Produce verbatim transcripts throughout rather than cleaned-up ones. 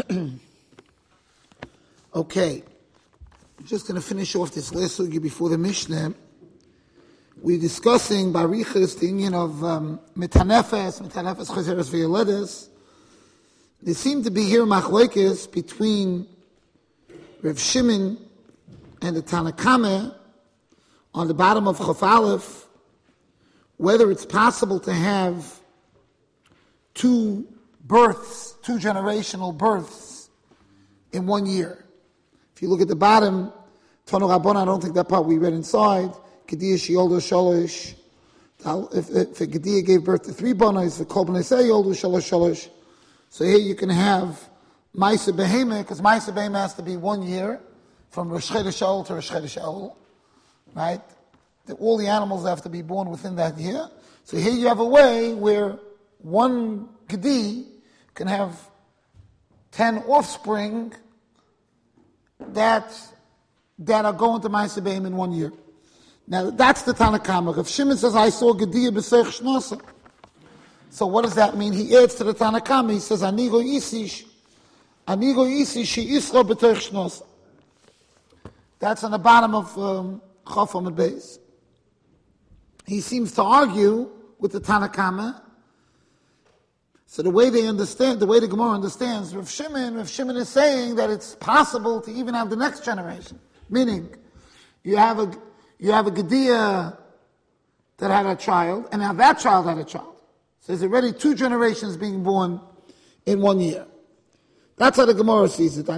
Okay, I'm just going to finish off this last sugi before the Mishnah. We're discussing Barichas, the union of um, Metanefes, Metanefes Chazeres V'Yoledes. There seem to be here machlokes between Rav Shimon and the Tanna Kameh on the bottom of Chaf Aleph, whether it's possible to have two births, two generational births in one year. If you look at the bottom, Tanu Rabban, I don't think that part we read inside, Kediyah Sheyoldo Shalosh, if, if a Kediyah gave birth to three bonos, the Kol Bnei Say Yoldo Shalosh Shalosh. So here you can have Ma'aseh Behemah, because Ma'aseh Behemah has to be one year, from Rosh Chodesh Elul to Rosh Chodesh Elul, right? That all the animals have to be born within that year. So here you have a way where one Gedi can have ten offspring that that are going to Ma'aseh Behemah in one year. Now that's the Tanna Kameh. If Shimon says, I saw Gediyah b'seich shnasa. So what does that mean? He adds to the Tanna Kameh, he says, Anigo isish, Anigo isish she isra b'teich shnasa. That's on the bottom of um, Chaf Amud Beis. He seems to argue with the Tanna Kameh. So the way they understand, the way the Gemara understands, Rav Shimon, Rav Shimon is saying that it's possible to even have the next generation. Meaning, you have a you have a Gediyah that had a child, and now that child had a child. So there's already two generations being born in one year. That's how the Gemara sees it.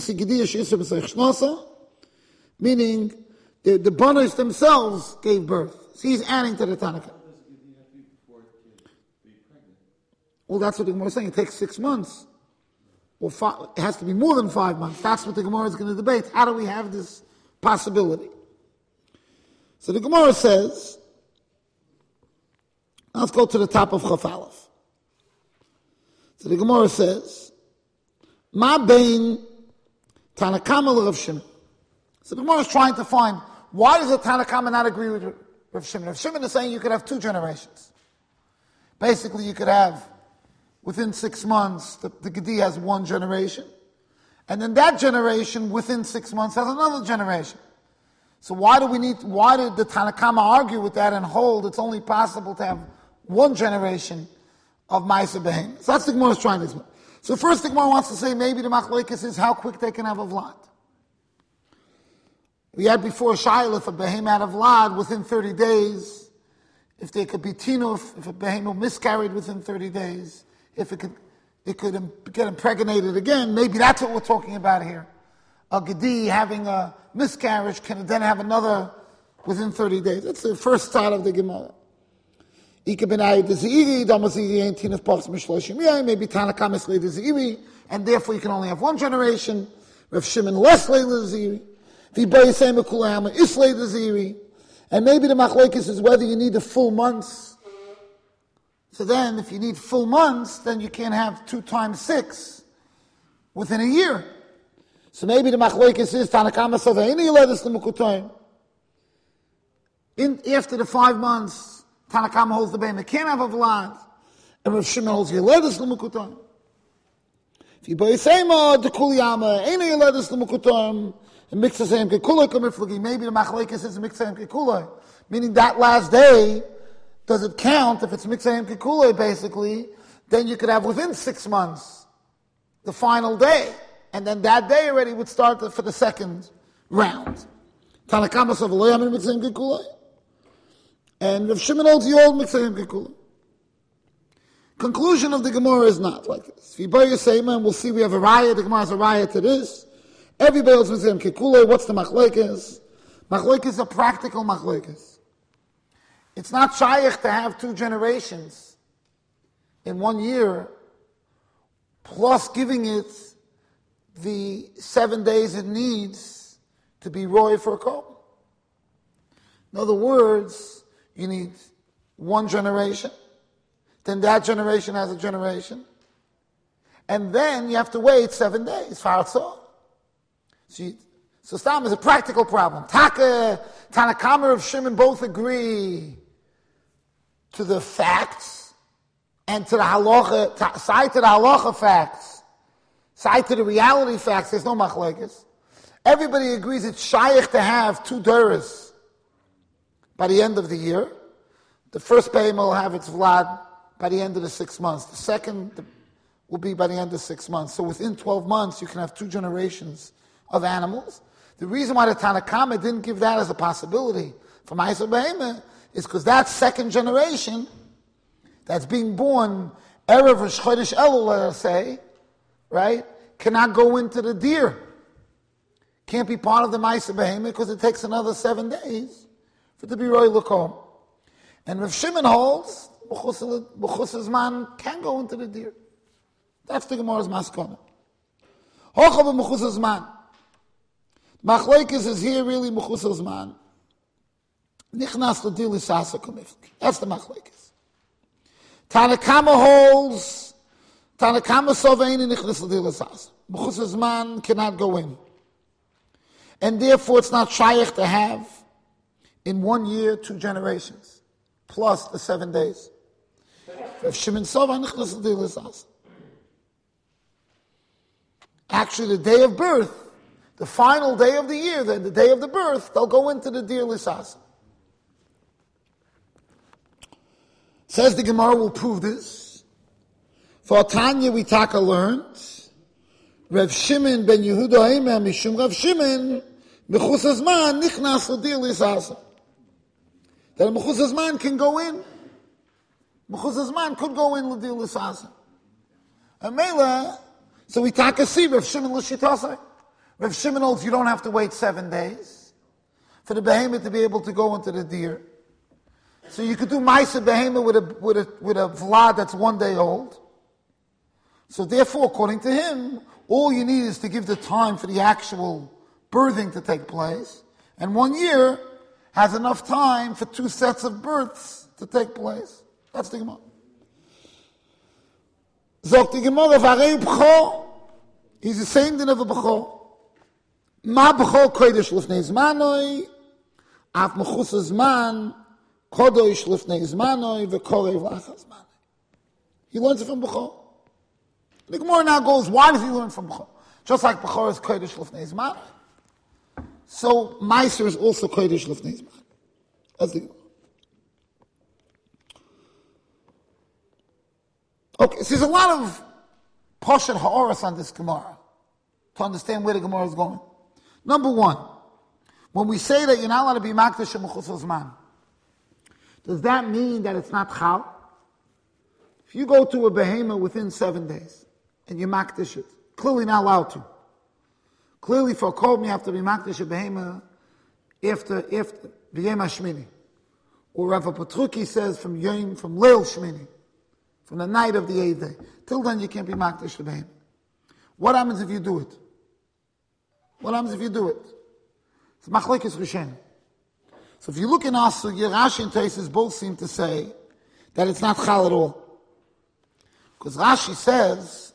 Meaning, the, the Bonos themselves gave birth. So he's adding to the Tanna Kameh. Well, that's what the Gemara is saying. It takes six months. Or five, it has to be more than five months. That's what the Gemara is going to debate. How do we have this possibility? So the Gemara says, let's go to the top of Chaf Aleph. So the Gemara says, Ma bein Tanna Kameh Rav Shimon. So the Gemara is trying to find, why does the Tanna Kameh not agree with Rav Shimon? Rav Shimon is saying you could have two generations. Basically, you could have, within six months, the, the Gedi has one generation. And then that generation, within six months, has another generation. So why do we need, why did the Tanna Kameh argue with that and hold it's only possible to have one generation of Ma'aseh Behemah? So that's the Gemara is trying to explain. So first the Gemara wants to say maybe the machlokes is how quick they can have a vlad. We had before Shaila, if a Behemah had a vlad within thirty days, if there could be tinuf, if a Behemah miscarried within thirty days, if it could it could get impregnated again, maybe that's what we're talking about here. A Gedi having a miscarriage can then have another within thirty days. That's the first side of the Gemara. Maybe Tanna Kameh slay the Ziri, and therefore you can only have one generation. Rav Shimon less slay the Ziri. And maybe the machlokes is whether you need the full months. So then, if you need full months, then you can't have two times six within a year. So maybe the machlokes is Tanna Kameh says in after the five months, Tanna Kameh holds the Behemah can't have a vlad, and Rav Shimon holds Yoledes l'mukutayim. If you buy sema the kuliyama ain't Yoledes l'mukutayim. Maybe the machlokes is mixayim kekulay, meaning that last day, does it count if it's mixayim kekulay basically? Then you could have within six months the final day, and then that day already would start for the second round. Tanna Kameh says v'lo yamin mixayim kekulay, and Rav Shimon holds the old mixayim kekulay. Conclusion of the Gemara is not like this. If you buy your sema, and we'll see we have a raya. The Gemara has a raya to this. Everybody else is saying kekulay. What's the machlokes? Machlokes is a practical machlokes. It's not shaykh to have two generations in one year, plus giving it the seven days it needs to be roy for a couple. In other words, you need one generation, then that generation has a generation, and then you have to wait seven days for Artzah. So, you, so Stam is a practical problem. Taka, Tanna Kameh, Rav Shimon both agree to the facts and to the halacha, side to the halacha facts Side to the reality facts, there's no machlekes. Everybody agrees it's shaykh to have two duras by the end of the year. The first behemah will have its vlad by the end of the six months. The second will be by the end of six months. So within twelve months, you can have two generations of animals. The reason why the Tanakama didn't give that as a possibility for Ma'aser Behemah is because that second generation that's being born Erev Rosh Chodesh Elul, let us say, right, cannot go into the deer. Can't be part of the Ma'aser Behemah because it takes another seven days for it to be Roy Lakom. And Rav Shimon holds, B'chus man can go into the deer. That's the Gemara's maskana. Hocha b'mechus man. Machlekes is here really mechus man. Nichnas l'dir l'sasa kamiflik. That's the machlekes. Tanakama holds, Tanakama soveini nichnas l'dir l'sasa. Mechus man cannot go in. And therefore it's not shaykh to have in one year two generations, plus the seven days. If Shimon Sova nichnas l'dir l'sasa. Actually, the day of birth, the final day of the year, then the day of the birth, they'll go into the Dir Lisasa. Says the Gemara will prove this. For Tanya we taka learned, Rav Shimon ben Yehuda Eimer Mishum Rav Shimon Mechus Hazman Nichnas l'Dir Lisasa. That Mechus Hazman can go in. Mechus Hazman could go in l'Dir Lisasa. And Mela, so we take a see Rav Shimon l'Shitasa. Rav Shimon holds you don't have to wait seven days for the behemoth to be able to go into the deer. So you could do Ma'aser Behemah with a with a with a vlad that's one day old. So therefore, according to him, all you need is to give the time for the actual birthing to take place, and one year has enough time for two sets of births to take place. That's the Gemara. Zok the Gemara v'arei b'chor. He's the same than of a b'chor. Ma b'chor kodesh lifnei zmanoi, af mechus zman kodesh lifnei zmanoi v'korev lachas zmanoi. He learns it from b'chor. The Gemara now goes, why does he learn from b'chor? Just like b'chor is kodesh lifnei zmanoi, so Ma'aser is also kodesh lifnei zmanoi. That's the Gemara. Okay, so there's a lot of Poshet Ha'oras on this Gemara to understand where the Gemara is going. Number one, when we say that you're not allowed to be Makdash and Mechus Zman, does that mean that it's not Chal? If you go to a Behemah within seven days and you Makdash it, clearly not allowed to. Clearly for a Kol, you have to be Makdash a Behemah after, after B'yem HaShmini. Or Rav Patruki says from Yom, from Leil Shmini, from the night of the eighth day. Till then, you can't be Makdash Behemah. What happens if you do it? What happens if you do it? It's Machlekes Rishen. So if you look in Asu, Rashi and Taisus both seem to say that it's not Chal at all. Because Rashi says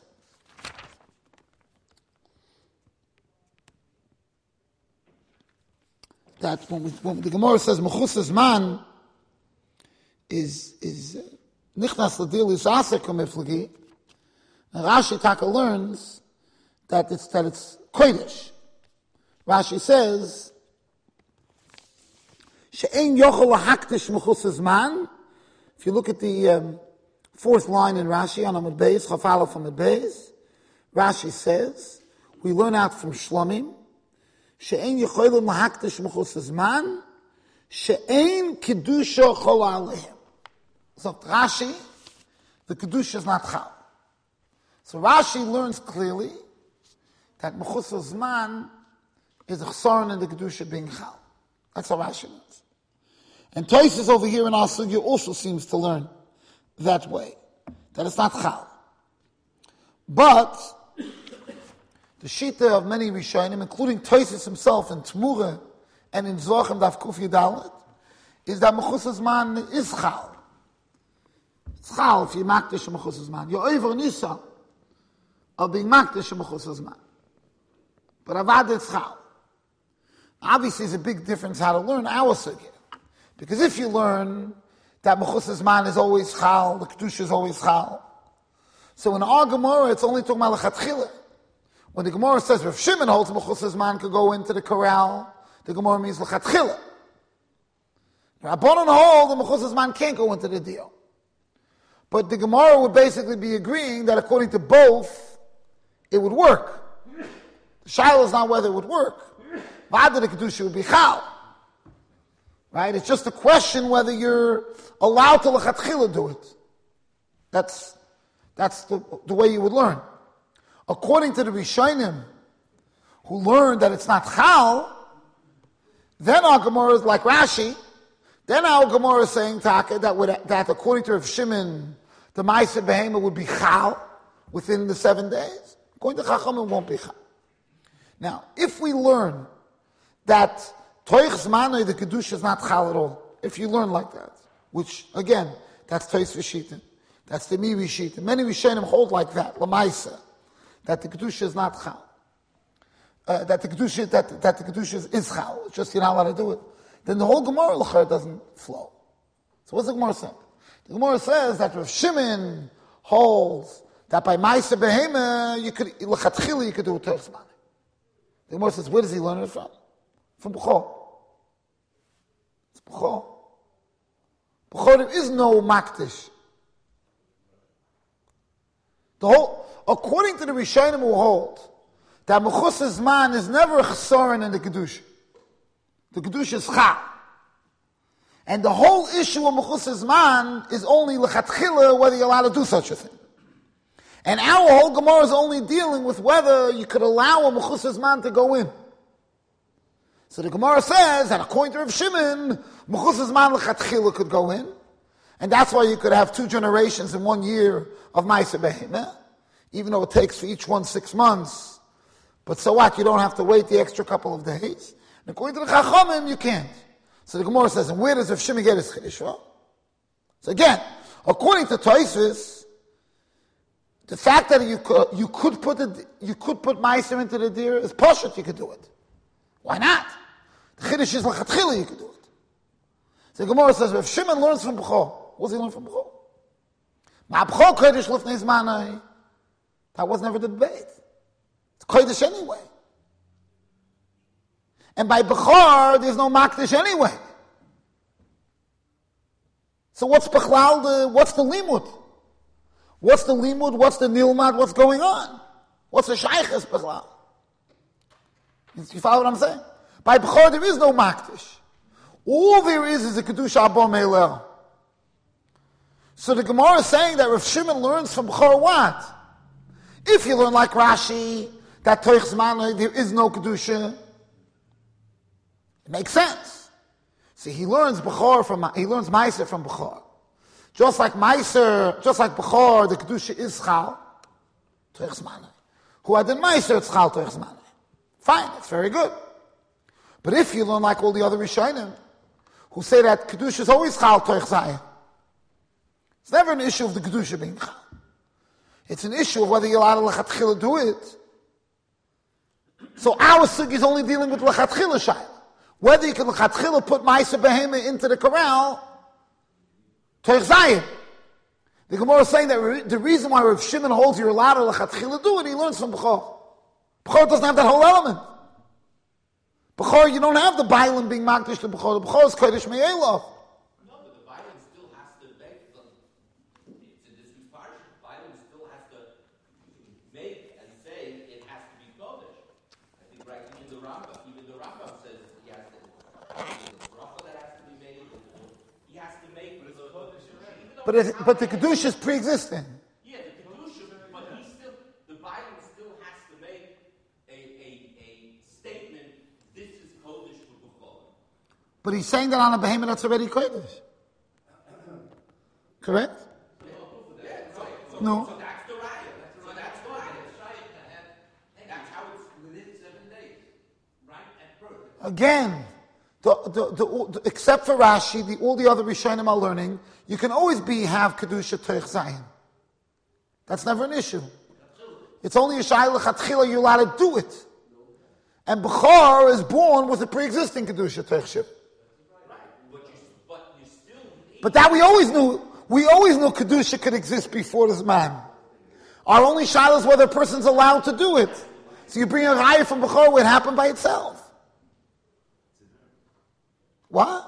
that when, we, when the Gemara says Mechus Zman is is Nichnas l'Dir Lisasa Kumiflagi, and Rashi Taka learns that it's that it's Kodesh. Rashi says She'ein Yochel Lahaktish Mechus Zman. If you look at the um, fourth line in Rashi on Amud Beis, Chafala from Amud Beis, Rashi says we learn out from Shlomim She'ein Yochel Lahaktish Mechus Zman She'ein Kedusha Chol Aleim. So Rashi, the Kedusha is not Chal. So Rashi learns clearly that Mechus Zman is a Chsaron in the Kedusha being Chal. That's how Rashi learns. And Tosis over here in our Sugya also seems to learn that way, that it's not Chal. But the Shita of many Rishonim, including Tosis himself in Tmura and in Zohar Daf Kuf Yudalet, is that Mechus Zman is Chal. It's Chal if you Makdash Mechus Zman. You're over Nisa of being Makdash Mechus Zman. But Avad it's Chal. Obviously, there's a big difference how to learn our Sugya. Because if you learn that Mechus Zman is always Chal, the Kedusha is always Chal, so in our Gemara, it's only talking about Lechatchila. When the Gemara says Rav Shimon holds Mechusas man could go into the corral, the Gemara means L'chatchila. Rabbanan hold the Mechusas man can't go into the deal. But the Gemara would basically be agreeing that according to both, it would work. The Shiloh is not whether it would work. Vada the Kedusha would be Chal. Right? It's just a question whether you're allowed to L'chatchila do it. That's, that's the, the way you would learn. According to the Rishonim, who learned that it's not Chal, then our Gemara is like Rashi. Then our Gemara is saying Taka, that, would, that according to Rav Shimon, the Ma'aseh Behema would be Chal within the seven days. According to Chacham, it won't be Chal. Now, if we learn that Toich Zmanoi, the Kedusha, is not Chal at all, if you learn like that, which, again, that's Toich V'Shitin, that's the Miri Shitin. Many Rishonim hold like that, L'maisa, that the Kedusha is not Chal. Uh, that the Kedusha, that, that the Kedusha is, is Chal. It's just you're not allowed to do it. Then the whole Gemara L'char doesn't flow. So what's the Gemara saying? The Gemara says that Rav Shimon holds that by Ma'aseh Behema, you could, L'chatchila, you could do it Toich Zmanoi. The Gemara says, where does he learn it from? From Bechor. It's Bechor. Bechor, there is no Makdish. The whole, according to the Rishonim who hold that Mechusas man is never a chesaron in the Kedusha. The Kedusha is Chal. And the whole issue of Mechusas man is only L'chatchila, whether you're allowed to do such a thing. And our whole Gemara is only dealing with whether you could allow a Mechusas man to go in. So the Gemara says that according to Rav Shimon, Mechusas man L'chatchila could go in. And that's why you could have two generations in one year of Ma'aseh Behema, even though it takes for each one six months. But so what? You don't have to wait the extra couple of days. And according to the Chachamim, you can't. So the Gemara says, and where does Rav Shimon get his Chiddush from? So again, according to Tosfos, the fact that you could, you could put it, you could put Ma'aser into the deer is Pashut, you could do it. Why not? The Chiddush is L'chatchila, you could do it. So the Gemara says, Rav Shimon learns from Bechor. What does he learn from Bechor? Ma Bechor Kodesh Lifnei Zmanai. That was never the debate. It's Kodesh anyway. And by Bechor, there's no Makdish anyway. So what's Bechlal, the, what's the Limud? What's the Limud? What's the Nilmad? What's going on? What's the Shaykhis Bechlal? You follow what I'm saying? By Bechor, there is no Makdish. All there is is a Kedusha Abba Meilel. So the Gemara is saying that Rav Shimon learns from Bechor what? If you learn like Rashi, that Toich Zmanoi, there is no Kedusha, it makes sense. See, he learns Bechor from, he learns Ma'aser from Bechor. Just like Ma'aser, just like Bechor, the Kedusha is Chal, Toich Zmanoi. Who had the Ma'aser, it's Chal, Toich Zmanoi. Fine, it's very good. But if you learn like all the other Rishonim, who say that Kedusha is always Chal, Toich Zayin, it's never an issue of the Kedusha being Chal. It's an issue of whether you're allowed to L'chatchila do it. So our Sugi is only dealing with L'chatchila Shayla. Whether you can L'chatchila put Ma'aseh Behema into the corral, Toich Zayin. The Gemara is saying that re- the reason why Rav Shimon holds you're allowed to L'chatchila do it, he learns from Bechor. Bechor doesn't have that whole element. Bechor, you don't have the Bailam being Makdish to Bechor. The Bechor is Kodesh Me'elov. No, but the Bailam still has to make them. It's a distant parsha. Bailam still has to make and say it has to be Kodesh. I think right in the Rambam, even the Rambam says he has to. The bracha that has to be made, he has to make the Kodesh already. But it, but the Kedusha is pre-existing. Yeah, the Kedusha, but he still, the Bailam still has to make a, a, a statement. This is Kodesh for Bechor. But he's saying that on a behemoth that's already Kodesh. Correct? Yeah, so, so, No. So that's the riot. So that's the riot. That's how it's within seven days. Right? At birth. Again, the, the, the, the, except for Rashi, the, all the other Rishonim are learning, you can always be have Kedusha Toich Zayin. That's never an issue. It's only a Shayla Chatchila you're allowed to do it. And Bechor is born with a pre-existing Kedusha Toich Shiv. Right. But you, but you still need... But that we always knew, we always knew Kedusha could exist before this man. Our only Shayla is whether a person's allowed to do it. So you bring a raya from Bechor, it happened by itself. What?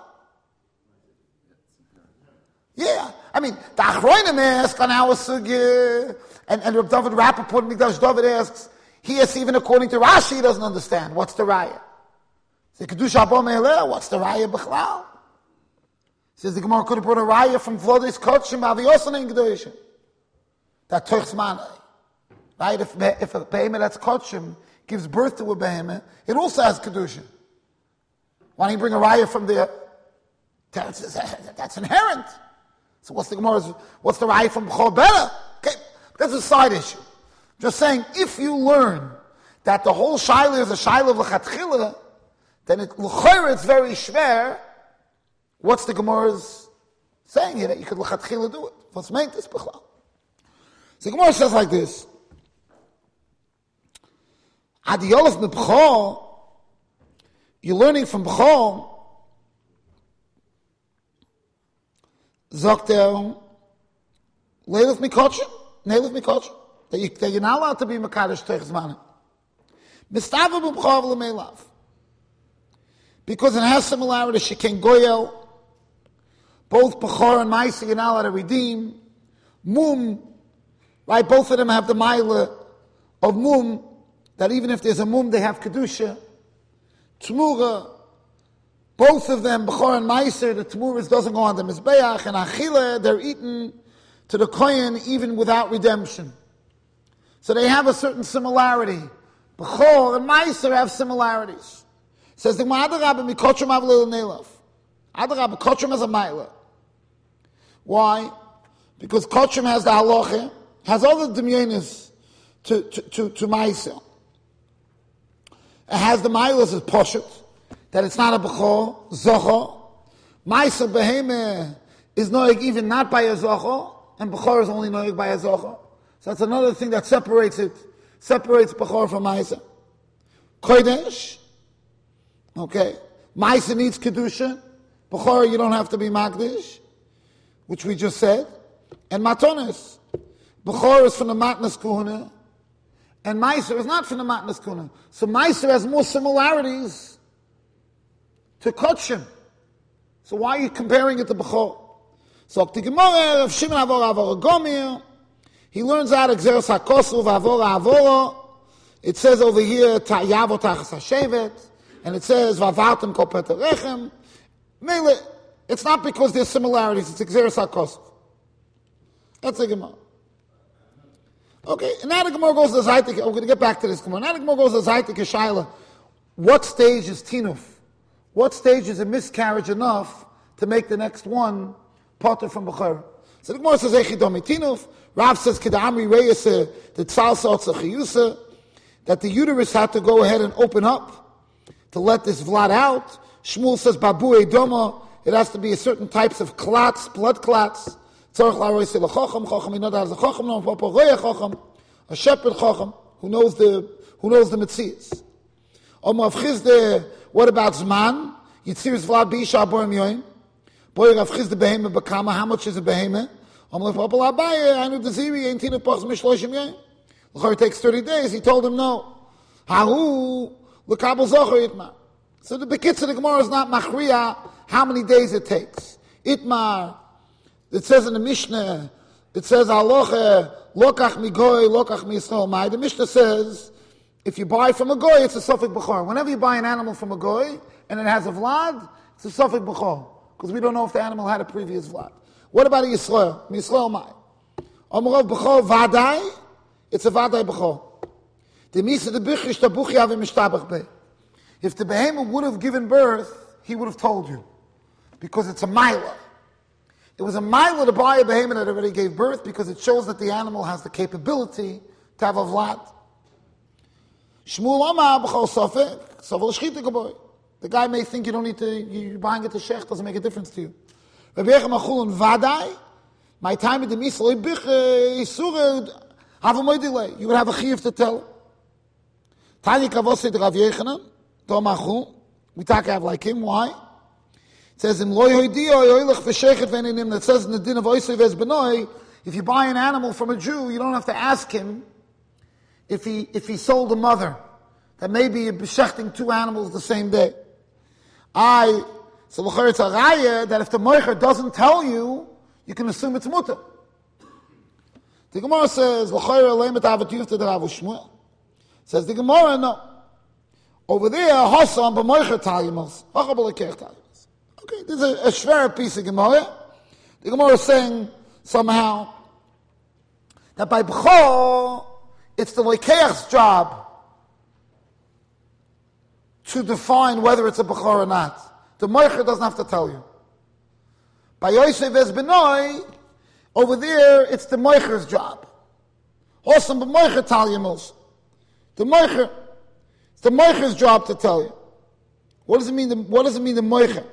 Yeah. I mean, the Achronim ask on our sugya, and, and Reb David Rappaport, Mikdash David asks, he asks even according to Rashi, he doesn't understand. What's the raya? Say, Kedusha Abba Me'eleh, what's the raya Bechlal? Says the Gemara could have brought a raya from Vlodis Kotshim, Aviyosan in Kedusha. That Tochs Manai. Right? If, if a behemoth that's Kotshim gives birth to a behemoth, it also has Kedusha. Why don't you bring a raya from there? That's, that's inherent. So what's the Gemara's, what's the raya from Bechor Bera? Okay, that's a side issue. Just saying, if you learn that the whole Shaila is a Shaila of L'chatchila, then it, l'chayr, it's very shver. What's the Gemara's saying here? That you could L'chatchila do it. What's meant this Bechor? So the Gemara says like this. Adiyolov Bechor, you're learning from Bechor, Sagt er, Leiluf Mikotchen, Neiluf Mikotchen, that, you, that you're not allowed to be Makadosh Teich's Manim. Mistava B'Bechor V'Lemeilav. Because it has similarity, Sheken Goyel, both Bechor and Maisa, you're not allowed to redeem. Mum, right, both of them have the Maila of Mum, that even if there's a Mum, they have Kedusha. Tmura, both of them, Bechor and Meiser, the Tmuras doesn't go on the Mizbeach, and Achila, they're eaten to the Kohen even without redemption. So they have a certain similarity. Bechor and Meiser have similarities. Says the Adarabba Mikotchum Avlil Nelav. Adarabba, Kotchum has a Maila. Why? Because Kotchum has the Halacha, has all the Demyanis to, to, to, to Meiser. It has the Mailas as Poshet, that it's not a Bechor, Zocho. Meiser Behemeh is noig even not by a Zocho, and Bechor is only noig by a Zocho. So that's another thing that separates it, separates Bechor from Meiser. Kodesh, okay. Meiser needs Kedusha. Bechor, you don't have to be Magdish, which we just said. And Matonis. Bechor is from the Matnas Kuhuna, and Meiser is not from the Matnas Kuhuna. So Meiser has more similarities to Kotshim. So why are you comparing it to Bechor? So the Gemara of Shimon Avor Avor Gomir, he learns out Exeros HaKosuv Avor Avoro. It says over here Ta'yavo Tachas HaShevet, and it says Vavartem Kol Peter Rechem. Mele, it's not because there's similarities, it's Exeros HaKosuv. That's the Gemara. Okay, and now the Gemara goes to Zaytik. I'm going to get back to this Gemara. Now the Gemara goes to Zaytik Shaila. What stage is Tinuf? What stage is a miscarriage enough to make the next one potter from Bechor? So the Gemara says, Echidomi Tinuf. Rav says, Kedamri Reyese, the Tzal Sa'otzachiyusa, that the uterus had to go ahead and open up to let this vlad out. Shmuel says, Babu Edoma, it has to be a certain types of clots, blood clots. Tzorach la'roise l'chocham, chocham, you know that as a chocham, no, papa roya chocham, a shepherd chocham, who knows the, who knows the metzias. Omer of Chizde, what about Zman? Yitzir's vlad b'isha aborim yoyim. Boy, Rav Chizde behemah b'kama, how much is a behemah? Omer of papa la'baye, I know the ziri, ain't tina pachs mishloshim yoyim. L'chor takes thirty days, he told him no. Hahu, l'kabel zocher itmar. So the Bekitz of the Gemara is not machriya how many days it takes. Itmar, it says in the Mishnah, it says, Aloche, lokach mi goy, lokach mi Yisrael mai. The Mishnah says, if you buy from a goy, it's a Sofik Bechor. Whenever you buy an animal from a goy, and it has a vlad, it's a Sofik Bechor. Because we don't know if the animal had a previous vlad. What about a Yisrael? Mi Yisrael mai. Omrov Bechor vadai, it's a vadai Bechor. The Misa de Bichish tabuchi avim mishtabach beh. If the behemoth would have given birth, he would have told you. Because it's a milah. It was a mile to buy a behemoth that already gave birth because it shows that the animal has the capability to have a vlad. Shmuel Amar b'chol sofek, sovel shchita gaboy. The guy may think you don't need to, you're buying it to shech, doesn't make a difference to you. Rabbi Yechim Achulun vadai, my time in the misal, have a more delay. You would have a chiyuv to tell. Tanya kavosid Rav Yechanan, Tom Achul, we talk have like him, why? It says in Loy Hoidio, Yoilech V'Shechet V'Eninim, that says in the din of Oisei V'ez Benoi, if you buy an animal from a Jew, you don't have to ask him if he if he sold a mother. that maybe you're beshechting two animals the same day. I, so l'chayr it's a raya that if the moicher doesn't tell you, you can assume it's mutter. The Gemara says, l'chayr leimet avatiyuf to the Rav Shmuel. Says the Gemara, no. Over there, Hassan b'moicher talimos, hacha b'lekeich talimos. Okay, this is a, a shver piece of Gemara. The Gemara is saying somehow that by b'chol, it's the lekeich's job to define whether it's a b'chor or not. The moicher doesn't have to tell you. By Yosef es benoi, over there, it's the moicher's job. Hosam b'moicher talimos. The moicher, it's the moicher's job to tell you. What does it mean? The, what does it mean the moicher?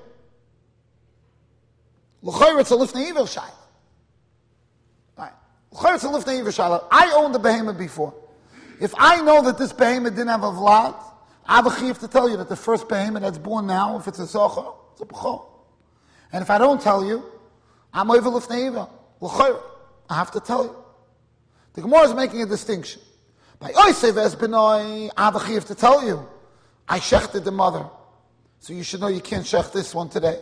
L'chayr it's a lifnei iver shayla. Right. L'chayr it's a lifnei iver shayla. I owned the behemoth before. If I know that this behemoth didn't have a vlad, I have a chiyuv to tell you that the first behemoth that's born now, if it's a socha, it's a b'chol. And if I don't tell you, I'm over lifnei iver. L'chayr, I have to tell you. The Gemara is making a distinction. By Yosef es benoi, I have a chiyuv to tell you. I shechted the mother. So you should know you can't shech this one today.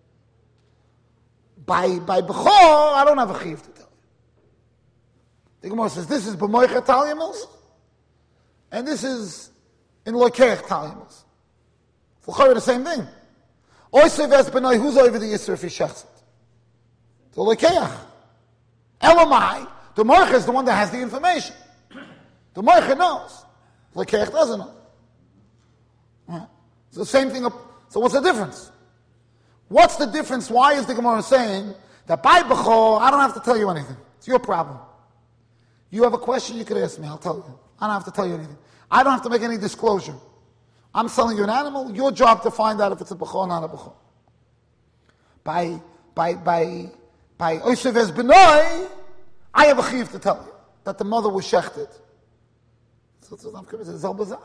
By by b'chol, I don't have a chiyuv to tell you. The Gemara says this is b'moicher talimos, and this is in lokeich talimos. L'chayr the same thing. Yosef es benoi, who's over the yisur if he shechs it? The lokeich. Elamai, the moicher is the one that has the information. The moicher knows. Lokeich doesn't know. Right. It's the same thing. So what's the difference? What's the difference? Why is the Gemara saying that by b'chol, I don't have to tell you anything? It's your problem. You have a question, you could ask me, I'll tell you. I don't have to tell you anything. I don't have to make any disclosure. I'm selling you an animal, your job to find out if it's a b'chol or not a b'chol. By, by, by, by Yosef es benoi, I have a chiyuv to tell you that the mother was shechted. So it's not it's a zelbazach.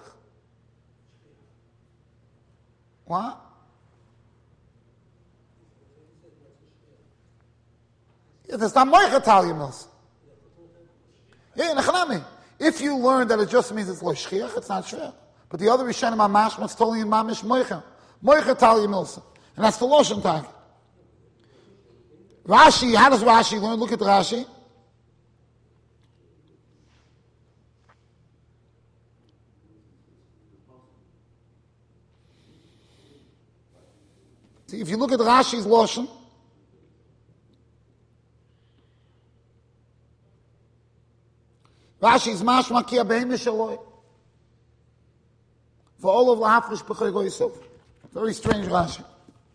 What? Yeah, that's not moicher talimos. Yeah, nechanami. If you learn that it just means it's lo shchiach, it's not shchiach. But the other Rishonim are mashmas totally in mamish moicher. Moicher talimos. And that's the Loshen Tag. Rashi, how does Rashi learn? Look at Rashi. See, if you look at Rashi's Loshen, Rashi's mashma ki abeim shaloi. For all of lahafrish b'choy go Yosef. Very strange Rashi.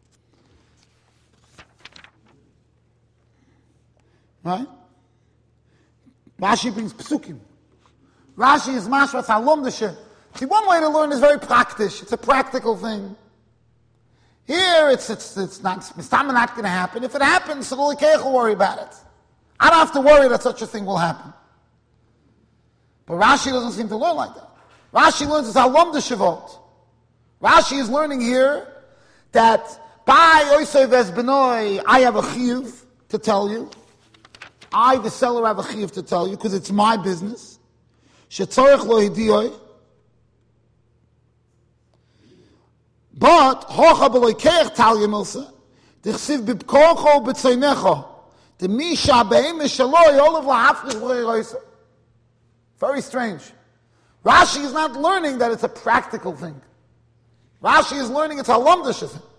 Right? Rashi brings psukim. Rashi is mashma tzalom d'shem. See, one way to learn is very practical. It's a practical thing. Here, it's it's it's not it's not going to happen. If it happens, so the Lekech will worry about it. I don't have to worry that such a thing will happen. But Rashi doesn't seem to learn like that. Rashi learns it's Halom de Shavot. Rashi is learning here that by Yosef es benoi, I have a chiyuv to tell you. I, the seller, have a chiyuv to tell you because it's my business. Shetzorech lo hidiyoi. But hocha b'loikeich talya milsa, d'chsiv b'pkorcho b'tzeinecho, d'misha b'eim mishaloi olav lahafrish b'chei. Very strange. Rashi is not learning that it's a practical thing. Rashi is learning it's a lumdish thing.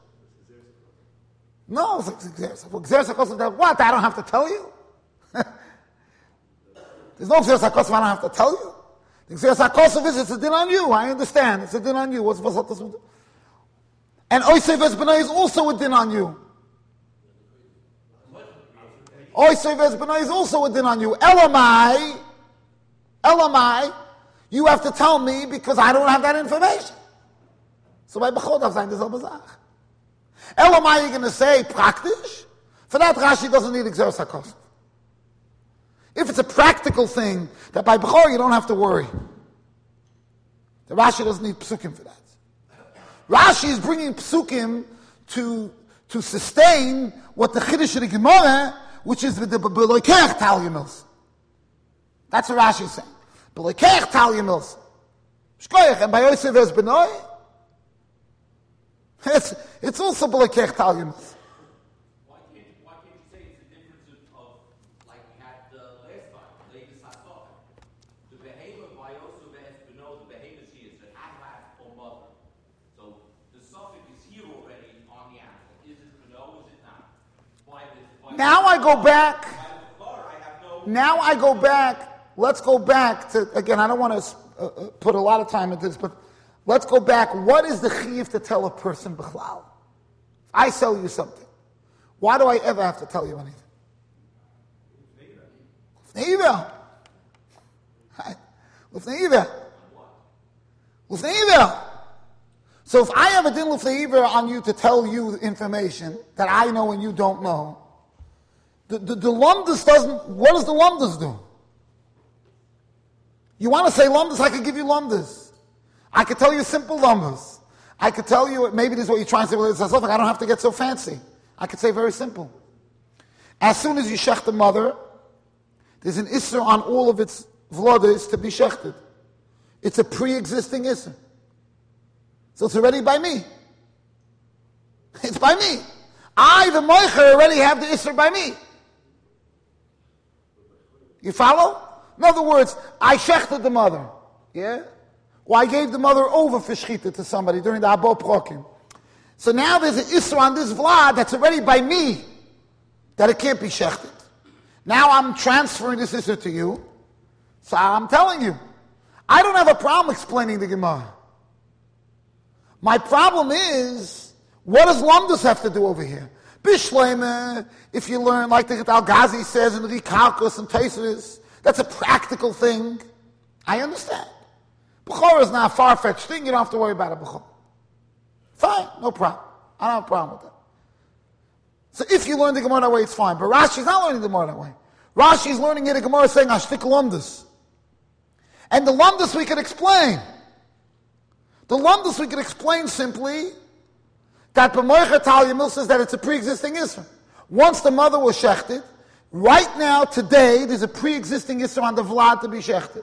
No, it's like, what? I don't have to tell you? There's no Gzeres HaKosov I don't have to tell you. The Gzeres HaKosov is it's a din on you. I understand. It's a din on you. What's what's what's And Yosef es benoi is also a din on you. Yosef es benoi is also a din on you. Elamai, Elamai, you have to tell me because I don't have that information. So by Bechod I've signed this Al-Bazach. Elamai, you're going to say praktish? For that, Rashi doesn't need Gzeres HaKosov. If it's a practical thing, that by Bechor you don't have to worry. The Rashi doesn't need psukim for that. Rashi is bringing psukim to, to sustain what the Chiddush of the Gemara, which is the Beloikeach Talia Milsa. That's what Rashi is saying. Beloikeach Talia Milsa. Shkoyach, and by Yosef es benoi. It's, it's also b'lekech tal yemus. Why can't, why can't you say it's a difference of, of like we had uh, last time, Levis HaSofen? The behavior by Yosef es benoi, the behavior she is an Avlat or mother. So the suffix is here already on the animal. Is it benoi, is it not? By this, by Now I go back. By the floor, I have no... Now I go back. Let's go back to, again, I don't want to uh, put a lot of time into this, but let's go back. What is the chiyuv to tell a person b'chlal? I sell you something. Why do I ever have to tell you anything? L'fnei iver. L'fnei iver. L'fnei iver. So if I have a din l'fnei iver on you to tell you information that I know and you don't know, the, the, the lumdus doesn't, what does the lumdus do? You want to say lumdus, I could give you lumdus. I could tell you simple lumdus. I could tell you, maybe this is what you're trying to say, well, it's I don't have to get so fancy. I could say very simple. As soon as you shech the mother, there's an isser on all of its vlodas to be shechted. It's a pre-existing isser. So it's already by me. It's by me. I, the moicher, already have the isser by me. You follow? In other words, I shechted the mother. Yeah? Or I gave the mother over for shchita to somebody during the Abo Prokim. So now there's an isser on this vlad that's already by me, that it can't be shechted. Now I'm transferring this isser to you. So I'm telling you, I don't have a problem explaining the Gemara. My problem is, what does Lamdus have to do over here? Bishleime, if you learn, like the Al-Ghazi says in the Rikalkus and Tesis, that's a practical thing. I understand. Bechor is not a far-fetched thing, you don't have to worry about it, Bechor. Fine, no problem. I don't have a problem with that. So if you learn the Gemara that way, it's fine. But Rashi's not learning the Gemara that way. Rashi's learning it, the Gemara is saying, Ashtik Lamdus. And the Lamdus we can explain. The Lamdus we can explain simply that B'moicha Tal Yamil says that it's a pre-existing Isra. Once the mother was shechted, right now, today, there's a pre-existing Isra on the Vlad to be shechted.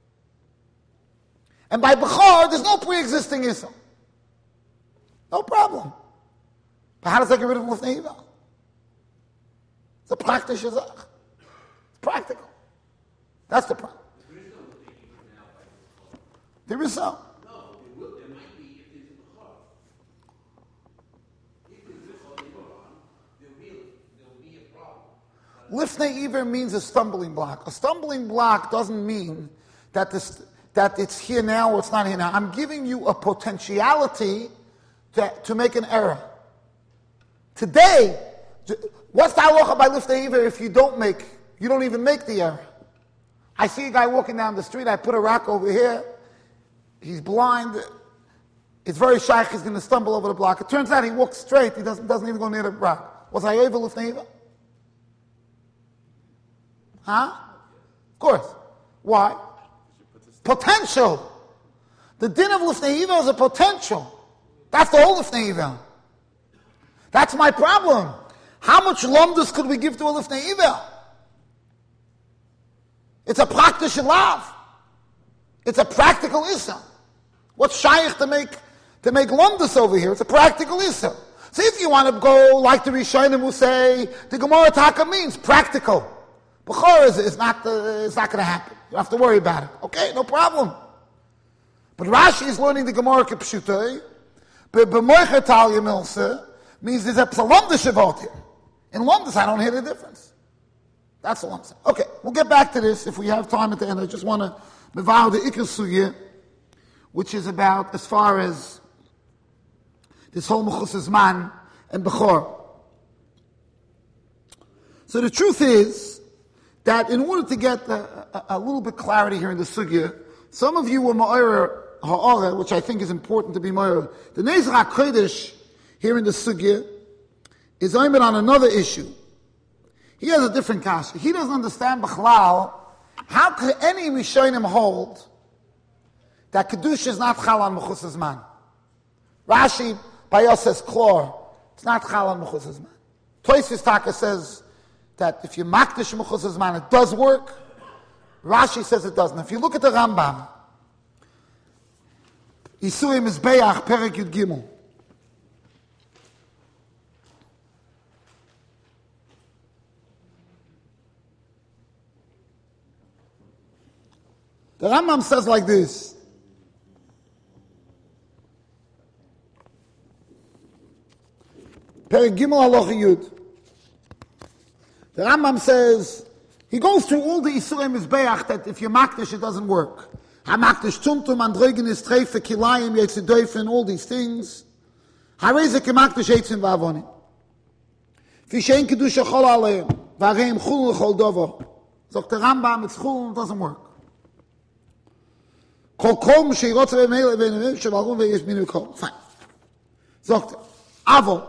And by Bechor, there's no pre-existing Isra. No problem. But how does that get rid of Lufnei Ivel? It's a practical Shazach. It's practical. That's the problem. There is so. No, there, will, there might be if there's a Bechor. If there's a Bechor on, there'll be, there'll be a problem. Lifnei Iver means a stumbling block. A stumbling block doesn't mean that this, that it's here now or it's not here now. I'm giving you a potentiality to, to make an error. Today, what's the halacha by Lifnei Iver if you don't make, you don't even make the error? I see a guy walking down the street, I put a rock over here, he's blind, it's very shaykh, he's going to stumble over the block. It turns out he walks straight, he doesn't, doesn't even go near the rock. Was I over Lifnei Iver? Huh? Of course. Why? Potential. The din of Lifnei Iver is a potential. That's the whole Lifnei Iver. That's my problem. How much lumdus could we give to a Lifnei Iver? It's a practical love. It's a practical issa. What's shaykh to make to make lumdus over here? It's a practical issa. So if you want to go like the Rishonim who say the Gemara Taka means practical, Bechor is, is not the, it's not going to happen. You don't have to worry about it. Okay, no problem. But Rashi is learning the Gemara Kipshutei. But B'moicha Tal Yamilsa means there's a lumdus about here. In lumdus, I don't hear the difference. That's all I'm saying. Okay, we'll get back to this if we have time at the end. I just want to mevow the Ikar Sugya, which is about as far as this whole Mechusas Man and Bechor. So the truth is that in order to get a, a, a little bit clarity here in the Sugya, some of you were Ma'ira Ha'ara, which I think is important to be Ma'ira. The Nezer HaKodesh here in the Sugya is aimed on another issue. He has a different kasha. He doesn't understand B'chlal. How could any Rishonim hold that Kedusha is not Chal on Mechusas Man? Rashi, by us, says Klor. It's not Chal on Mechusas Man. Tosis Taka says that if you Makdish Mechusas Man, it does work. Rashi says it doesn't. If you look at the Rambam, Isurim Mizbeach, Perek Yud Gimel. The Rambam says like this. Perek Gimel Halacha Yud. The Rambam says, he goes through all the Isurim Mizbeach that if you're Makdish, it doesn't work. Ha-Makdish Tumtum, Androgenis, Treife, Kilayim, Yetzidoifen, all these things. Ha-Rezek, Ha-Makdish, Eitzim, Va'avonim. Fishein Kedusha Chol Aleim, V'areim Chul Chol Dovo. So the Rambam, it's Chul, it doesn't work. Kol Kom, Sheirotz, V'emele, V'enemim, Shevalgun, V'yesh Minu Kol. Fine. Sagt Avo.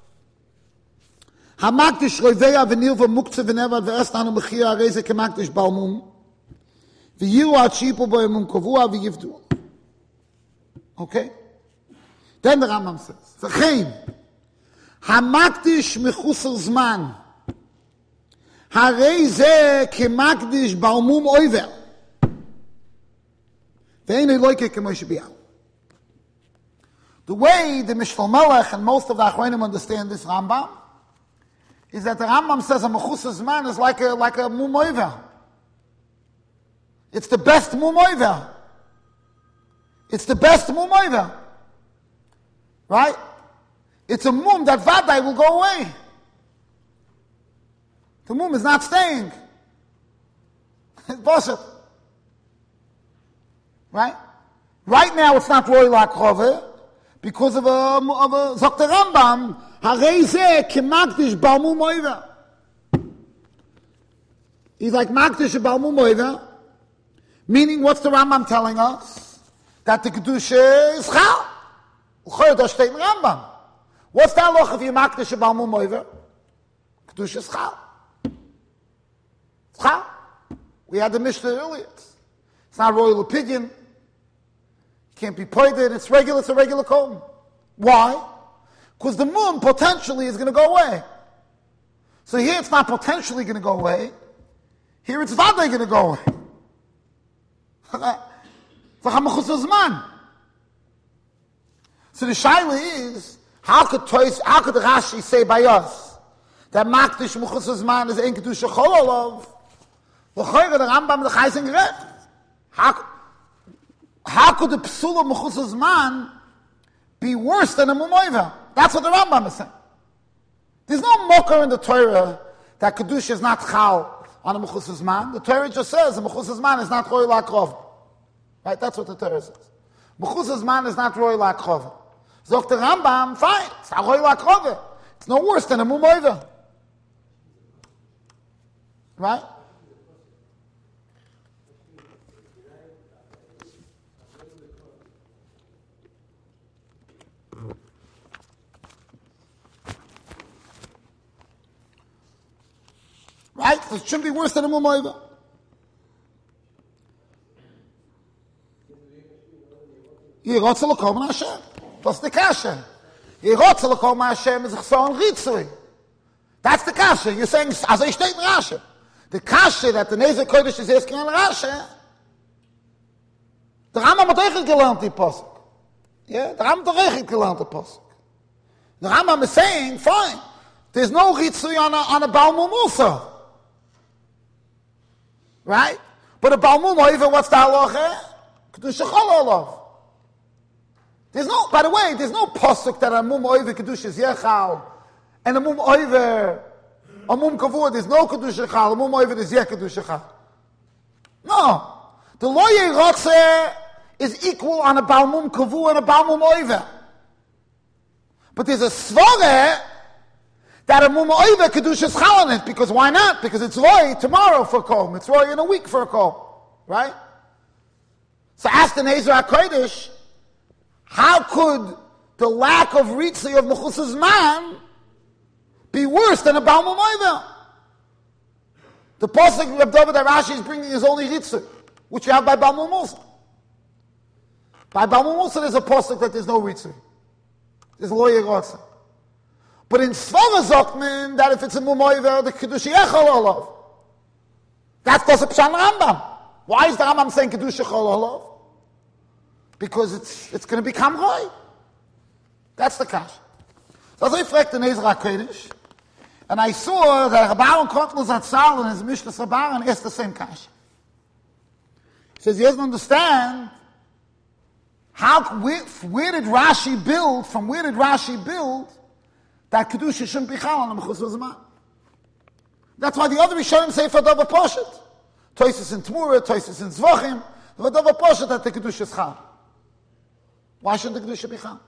Ha-Makdish Roiveya V'nilva Muktzeh V'nevad V'estanu Mechia Ha-Rezek Ha-Makdish Balmum V'yiru Atshipu Bo'emun Kovua V'yivdu. Okay? Then the Rambam says, V'chein Ha-Makdish Mechusar Zman Ha-Rezek Ha-Makdish Balmum Oiver V'ein Eloike K'moshe B'yal. The way the Mishlomo Melech and most of the Achronim understand this Rambam is that the Rambam says a Mechusar Zman is like a, like a Mum Oiver. It's the best Mum Oiver. It's the best Mum Oiver. Right? It's a Mum that Vadai will go away. The Mum is not staying. It's bullshit. Right? Right now it's not Roy Lakrove because of a, of a Zokter Rambam. He's like Makdish Balmum Oiver, meaning what's the Rambam telling us? That the Kedusha is Chal. Uchoyda steht in Rambam. What's the halacha if you Makdish Balmum Oiver? Kedusha is Chal. It's Chal. We had the Mishnah earlier. It's not royal opinion. It can't be pointed. It's regular. It's a regular code. Why? Because the moon potentially is going to go away. So here it's not potentially going to go away. Here it's vadai going to go away. So the shaila is, how could Toys, how could Rashi say by us that Makdish Mechusar Zman is ein kedusha chol olav? L'choyre the Rambam the Chayzen gerecht. How how could the psula Mechusar Zman be worse than a Mum Oiver? That's what the Rambam is saying. There's no mocker in the Torah that Kedusha is not Chal on a Mechusar Zman. The Torah just says a Mechusar Zman is not Roy Lakrov. Right? That's what the Torah says. Mechusar Zman is not Roy Lakrov. Zok the Rambam, fine. It's not Roy Lakrov. It's no worse than a Mum Oiver. Right? Right? So it shouldn't be worse than a Mum Oiver. Yirotze l'kol Hashem. That's the kasha. Yirotze l'kol Hashem is chson ritzui. That's the kasha. You're saying, as I state in Rashi. The kasha that the Nezer Kodesh is asking on Rashi, the Rambam hat euch gelernt die Posuk. Yeah? The Rambam hat euch gelernt die Posuk. The Rambam is saying, fine, there's no ritzui on a, on a Balmum also. Right? But a Balmum Oiver, what's the halacha? Kedusha Chol Olav. There's no, by the way, there's no posuk that a Mum Oiver Kedusha is Yechal, and a Mum Oiver, a Mum Kavur, there's no Kedusha Chal, a Mum Oiver is Yech Kedusha Chal. No. The Lo Yerotze is equal on a Balmum Kavur and a Balmum Oiver. But there's a Svore that a Mum Oiver Kedusha is Chal on it, because why not? Because it's Roy tomorrow for a Kol, it's Roy in a week for a Kol. Right? So ask the Nezer HaKodesh, how could the lack of Ritzli of Mechusar Zman be worse than a Balmum Oiver? The Pasuk Reb David Rashi is bringing is only Ritzli, which you have by Balmum Musa. By Balmum Musa there's a Pasuk that there's no Ritzli. There's Lo Yerotze. But in Svara Zokman, that if it's a Mum Oiver, the Kedusha Yechol Olav. That's Pasuk Pshan Rambam. Why is the Rambam saying Kedusha Chol Olav? because it's it's going to become Roy. That's the kasha. So I reflect in Ezra HaKodesh, and I saw that Rabban Kotler Zatzal in his Mishnah Sabaran asked the same kasha. He says he doesn't understand how, where, where did Rashi build, from where did Rashi build that Kedusha shouldn't be chal on the Mechus Zman? That's why the other Rishonim say for Dava Poshet. Toises in Tmura, Toises in Zvachim, for Dava Poshet that the Kedusha is chal. Why shouldn't the Kedusha be chal?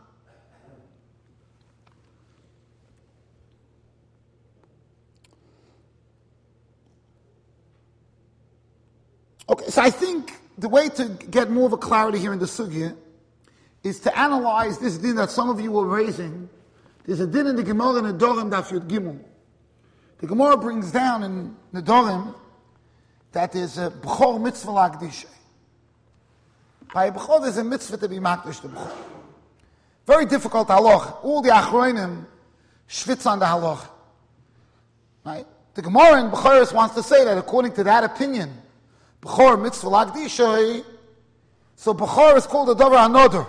Okay, so I think the way to get more of a clarity here in the sugya is to analyze this din that some of you were raising. There's a din in the Gemara in Nedorim Daf Yud Gimel. The Gemara brings down in Nedorim that there's a B'chor mitzvah l'akdisha. By a B'chor there's a mitzvah to be makdish to B'chor. Very difficult halach. All the achronim schwitz on the halach. Right? The Gemara in B'choros wants to say that according to that opinion, B'chor mitzvah l'akdisha, so B'chor is called a davar another.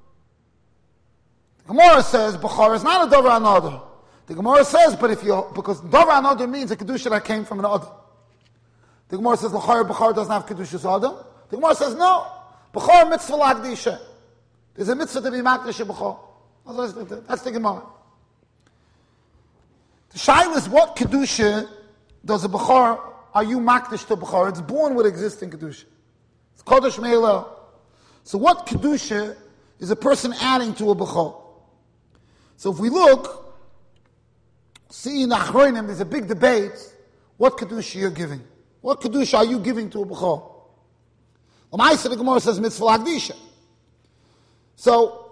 The Gemara says B'chor is not a davar another. The Gemara says, but if you, because davar another means a kedusha that came from an other. The Gemara says l'chayr B'chor doesn't have kedusha's other. The Gemara says no, B'chor mitzvah l'akdisha. There's a mitzvah to be makdish B'chor. That's the Gemara. The shaila is what kedusha does a B'chor, are you makdish to B'chor? It's born with existing kedusha. It's kodesh me'ela. So what kedusha is a person adding to a B'chor? So if we look, see in the Achronim, there's a big debate, what kedusha you're giving. What kedusha are you giving to a B'chor? L'maisa the Gemara says mitzvah l'akdisha. So,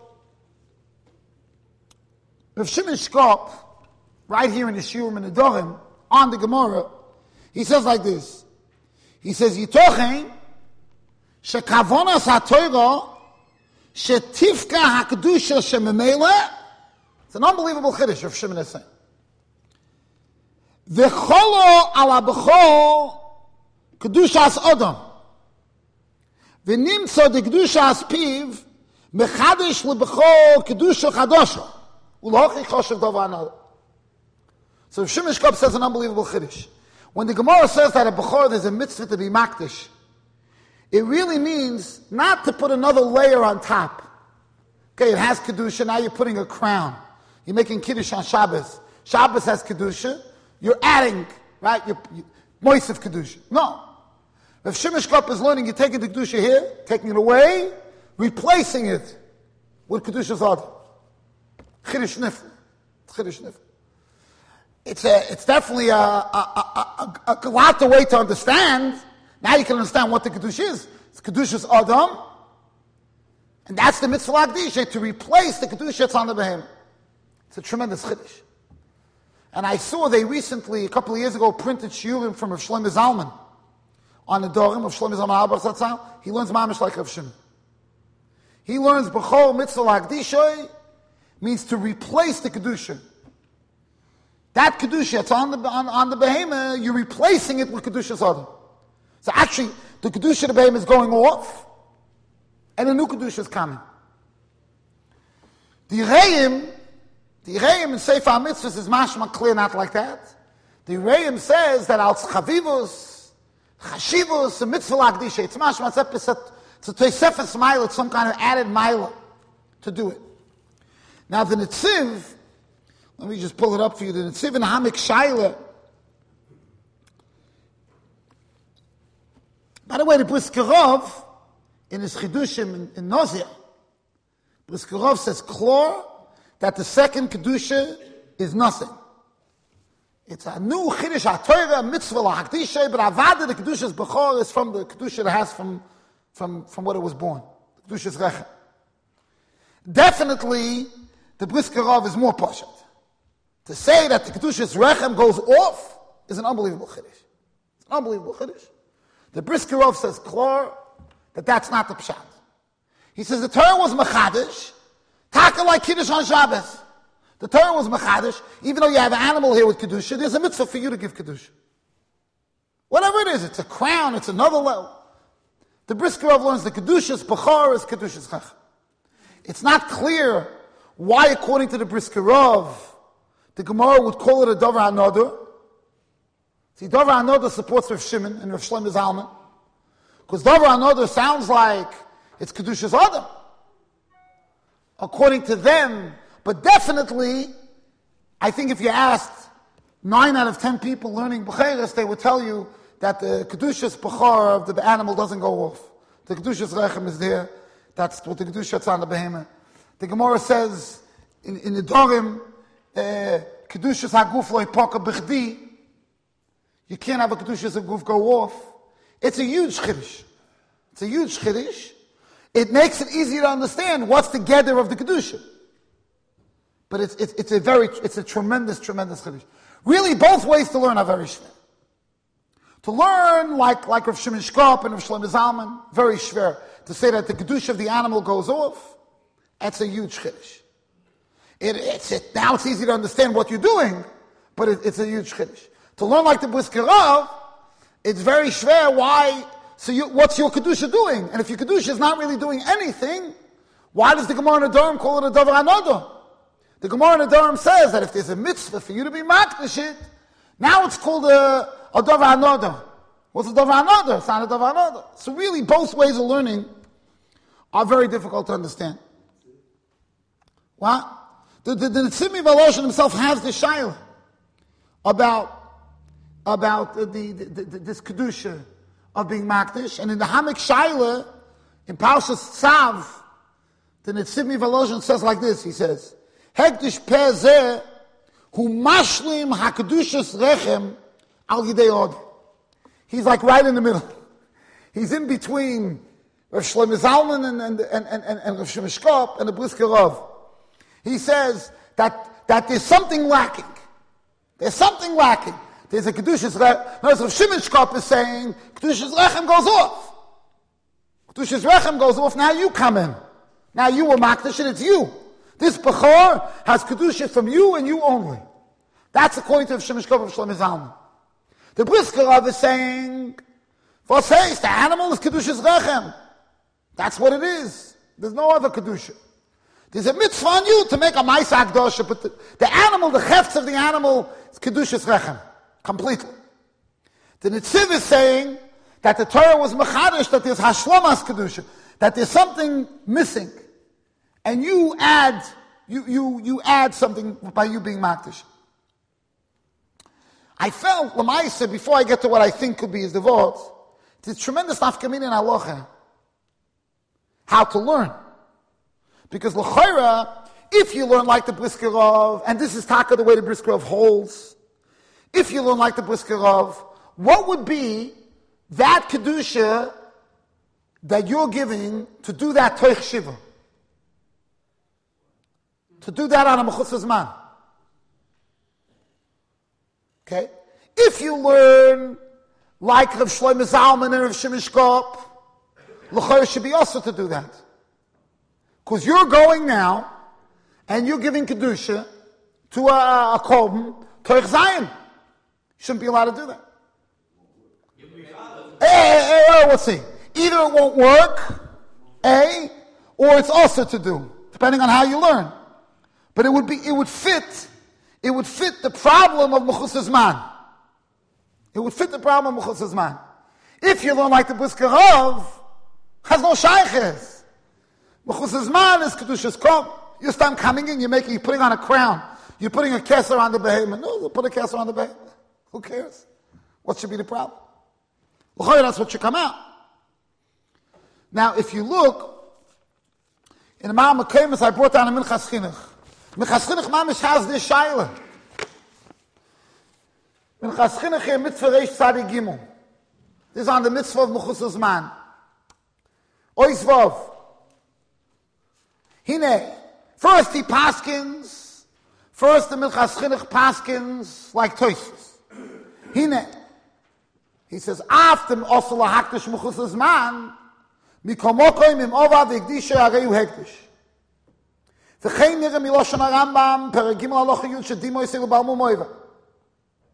Rav Shimon Shkop, right here in the Shiurim and the Nedorim, on the Gemara, he says like this. He says, Yitochen, shekavonas ha-Torah, shetifka ha-kedusha shememele. It's an unbelievable chiddush, Rav Shimon is saying. V'cholo ala b'chol kedushas odom. V'nimtzo de kedushas piv mechadish leb'chol kedusha chadosha. Ulochi choshev davar another. So Rav Shimon Shkop says an unbelievable chiddush. When the Gemara says that a b'chor there's a mitzvah to be makdish, it really means not to put another layer on top. Okay, it has kedusha, now you're putting a crown. You're making kiddush on Shabbos. Shabbos has kedusha. You're adding, right? You're, you, moisef kedusha. No. If Shimon Shkop is learning, you're taking the kedusha here, taking it away, replacing it with kedusha's other. Chiddush nifl. Chiddush nifl. It's a, it's definitely a, a, a, a, a lot of way to understand. Now you can understand what the kedusha is. It's kedusha's adam, and that's the mitzvah l'akdisha, to replace the kedusha that's on the behemoth. It's a tremendous chiddush. And I saw they recently, a couple of years ago, printed shiurim from Rav Shlomo Zalman on the Dorim of Shlomo Zalman Albar Zatzal. He learns mamish like Rav Shimon. He learns b'chol mitzvah l'akdisha means to replace the kedusha. That kedusha that's on the on, on the behemoth, you're replacing it with kedusha's other. So actually, the kedusha of the behemoth is going off, and a new kedusha is coming. The Reim, the Reim in Sefer HaMitzvahs is mashma clear, not like that. The Reim says that al chavivus, chashivus, a mitzvah l'akdisha, it's mashma, it's a, it's a tosefes mile, it's some kind of added mile to do it. Now the Netziv, let me just pull it up for you, the Netziv in Hamik Shaila. By the way, the Briskerov, in his Chidushim in, in Nozir, Briskerov says chlor, that the second Kedusha is nothing. It's a new Chiddush HaTorah, mitzvah l'hakdisha, but Avada, the Kedusha's Bechor, is from the Kedusha it has from, from, from what it was born. The Kedusha's Rechem. Definitely, the Briskerov is more poshet. To say that the Kedusha's Rechem goes off is an unbelievable Chiddush. It's an unbelievable Chiddush. The Briskerov says chlor, that that's not the pshat. He says the Torah was mechadish, taka like Kiddush on Shabbos. The Torah was mechadish, even though you have an animal here with Kedusha, there's a mitzvah for you to give Kedusha. Whatever it is, it's a crown, it's another level. The Brisker Rav learns the Kedushas Bechor is Kedushas Chacham. It's not clear why, according to the Brisker Rav, the Gemara would call it a Dover HaNodar. See, Dover HaNodar supports Rav Shimon and Rav Shlomo Zalman, because Dover HaNodar sounds like it's Kedushas Adam, according to them. But definitely, I think if you asked nine out of ten people learning Becheres, they would tell you that the Kedushas Bechor of the animal doesn't go off. The Kedushas Rechem is there. That's what the Kedushas on the behemoth. The Gemara says in, in the Dorim, Kedushas Haguf lo Yipoka Bechdi. You can't have a Kedushas Haguf go off. It's a huge Chiddush. It's a huge Chiddush. It makes it easy to understand what's the gather of the Kedusha. But it's, it's, it's a very, it's a tremendous, tremendous Chiddush. Really, both ways to learn are very schwer. To learn, like, like Rav Shimon Shkop and Rav Shlomo Zalman, very schwer. To say that the Kedusha of the animal goes off, that's a huge Chiddush. It, it's, it, now it's easy to understand what you're doing, but it, it's a huge Chiddush. To learn like the Brisker Rav, it's very schwer. Why? So you, what's your Kedusha doing? And if your Kedusha is not really doing anything, why does the Gemara in the Durham call it a Dover HaNodar? The Gemara in the Durham says that if there's a mitzvah for you to be makdish it, now it's called a, a Dover HaNodar. What's a Dover HaNodar? It's not a Dover HaNodar. So really, both ways of learning are very difficult to understand. What? The, the, the Tzimi Voloshin himself has the Shaila about, about the, the, the, the, this Kedusha of being makdish. And in the Hamek Shaila, in Parshas Tzav, the Tzimi Voloshin says like this, he says, Hektish Pezeh, hu mashlim hakedushas rechem al yidei od. He's like right in the middle. He's in between Rav Shlomo Zalman and, and, and, and, and, and Rav Shimon Shkop and the Brisker Rav. He says that, that there's something lacking. There's something lacking. There's a Kedushas Rechem. Notice Rav Shimon Shkop is saying, Kedushas Rechem goes off. Kedushas Rechem goes off, now you come in. Now you were Makdash and it's you. This Bechor has Kedusha from you and you only. That's according to Rav Shimon Shkop of Shlomo Zalman. The Brisker Rav is saying, for says the animal is Kedushas Rechem. That's what it is. There's no other Kedusha. There's a mitzvah on you to make a Maisa Akdosha, but the, the animal, the chefts of the animal, is Kedushas Rechem. Completely. The Nitziv is saying that the Torah was Mechadish, that there's Hashlomas Kedusha, that there's something missing. And you add, you, you, you add something by you being Makdish. I felt, Lamaisa, before I get to what I think could be his devote, there's tremendous nafkamin in halacha. How to learn. Because l'chayra, if you learn like the Brisker Rav, and this is taka the way the Brisker Rav holds, if you learn like the Brisker Rav, what would be that Kedusha that you're giving to do that Toich Shiva? To do that on a Mechutz Zman. Okay? If you learn like Rav Shlomo Zalman and Rav Shimon Shkop, l'chayr should be also to do that. Because you're going now, and you're giving Kedusha to a, a Korban, Toich Zayin. You shouldn't be allowed to do that. Hey, hey, hey, let's see. Either it won't work, A, or it's also to do, depending on how you learn. But it would be, it would fit, it would fit the problem of Mechutz Zman. It would fit the problem of Mechutz Zman. If you learn like the Brisker Rav, has no shayches. Mechutz Zman is Kedushas Kom. You're starting coming in, you're making, you're putting on a crown. You're putting a keser on the behemoth. No, they'll put a keser on the behemoth. Who cares? What should be the problem? That's what should come out. Now, if you look, in the Ma'am Mekaymas, I brought down a Minchas Chinuch. Minchas Chinuch Mamish has this shaila. Minchas Chinuch here, mitzvah reish tzadi gimel. This is on the mitzvah of Mechutz Zman. Ois Vov. Hine, first he paskins, first the Minchas Chinuch paskins, like Toysus. Hine, he says, after also lahakdish Mechutz Zman, mikomokoim im ova v'ikdisha areyu hekdish. V'chein nireh miloshan HaRambam, perek gimel halacha yud shedimo yisiru balmu moiva.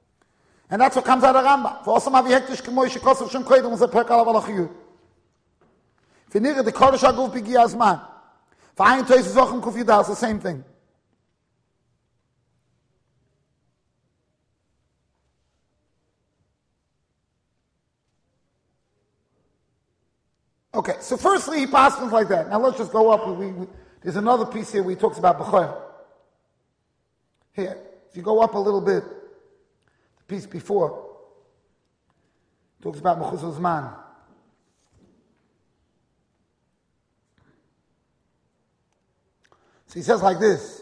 And that's what comes out of Rambam. V'osam avi hekdish k'moi shekosov shem koidem, was a perek alav halacha yud. V'nira the Kodesh HaGuf B'Gi Azman. V'ayin Tois Zochem Kuf Yudal, it's the same thing. Okay, so firstly he passes like that. Now let's just go up. We, we, there's another piece here where he talks about B'chor. Here, if you go up a little bit, the piece before, talks about Mechus Zman. So he says like this.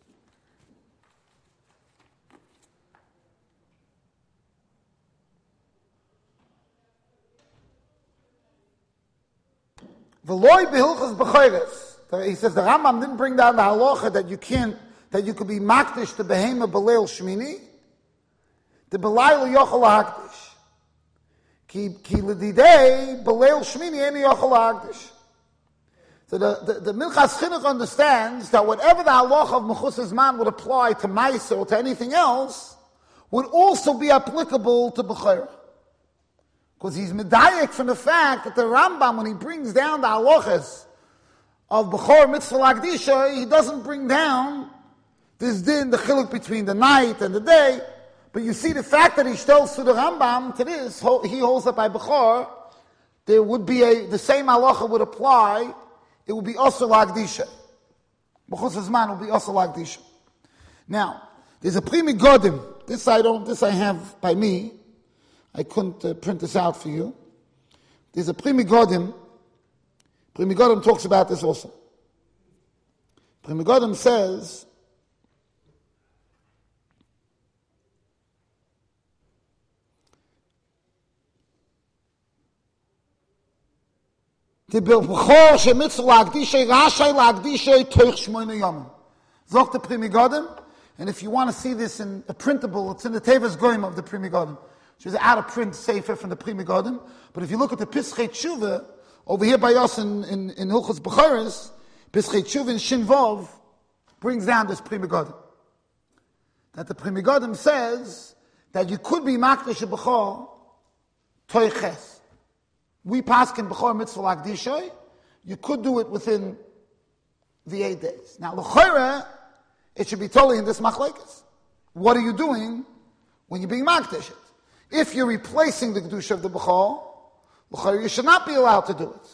V'loi b'hilchas b'chayres. He says the Rambam didn't bring down the halacha that you can't, that you could be makdish to behema b'leil shmini. The b'layil yochel ha'akdish. Ki ki l'didei b'leil shmini eni yochel ha'akdish. So the, the, the Minchas Chinuch understands that whatever the halacha of Mechus Zman would apply to Ma'aser or to anything else, would also be applicable to B'chor. Because he's medayek from the fact that the Rambam, when he brings down the halachas of B'chor Mitzvah L'Akdisha, he doesn't bring down this din, the chiluk between the night and the day. But you see the fact that he tells to the Rambam, to this, he holds that by B'chor, there would be a, the same halacha would apply. It would be also L'Akdisha. Mechus Zman would be also L'Akdisha. Now, there's a Pri Megadim. This I don't, this I have by me. I couldn't uh, print this out for you. There's a Pri Megadim. Pri Megadim talks about this also. Pri Megadim says, the B'chor shemitzvah la'akdishay rashay la'akdishay toich shmoyne yomim. Zok the Pri Megadim, and if you want to see this in a printable, it's in the Teves Goyim of the Pri Megadim. Which is out of print sefer from the Pri Megadim. But if you look at the Pischei Tshuva, over here by us in, in, in Hilchos B'choros, Pischei Tshuva in Shinvov brings down this Pri Megadim. That the Pri Megadim says that you could be Makdish B'chor Toiches. We paskin B'chor Mitzvah L'Akdishay, you could do it within the eight days. Now, L'chore, it should be totally in this Machlekes. What are you doing when you're being Makdish it? If you're replacing the Kedusha of the B'chor, L'chore, you should not be allowed to do it.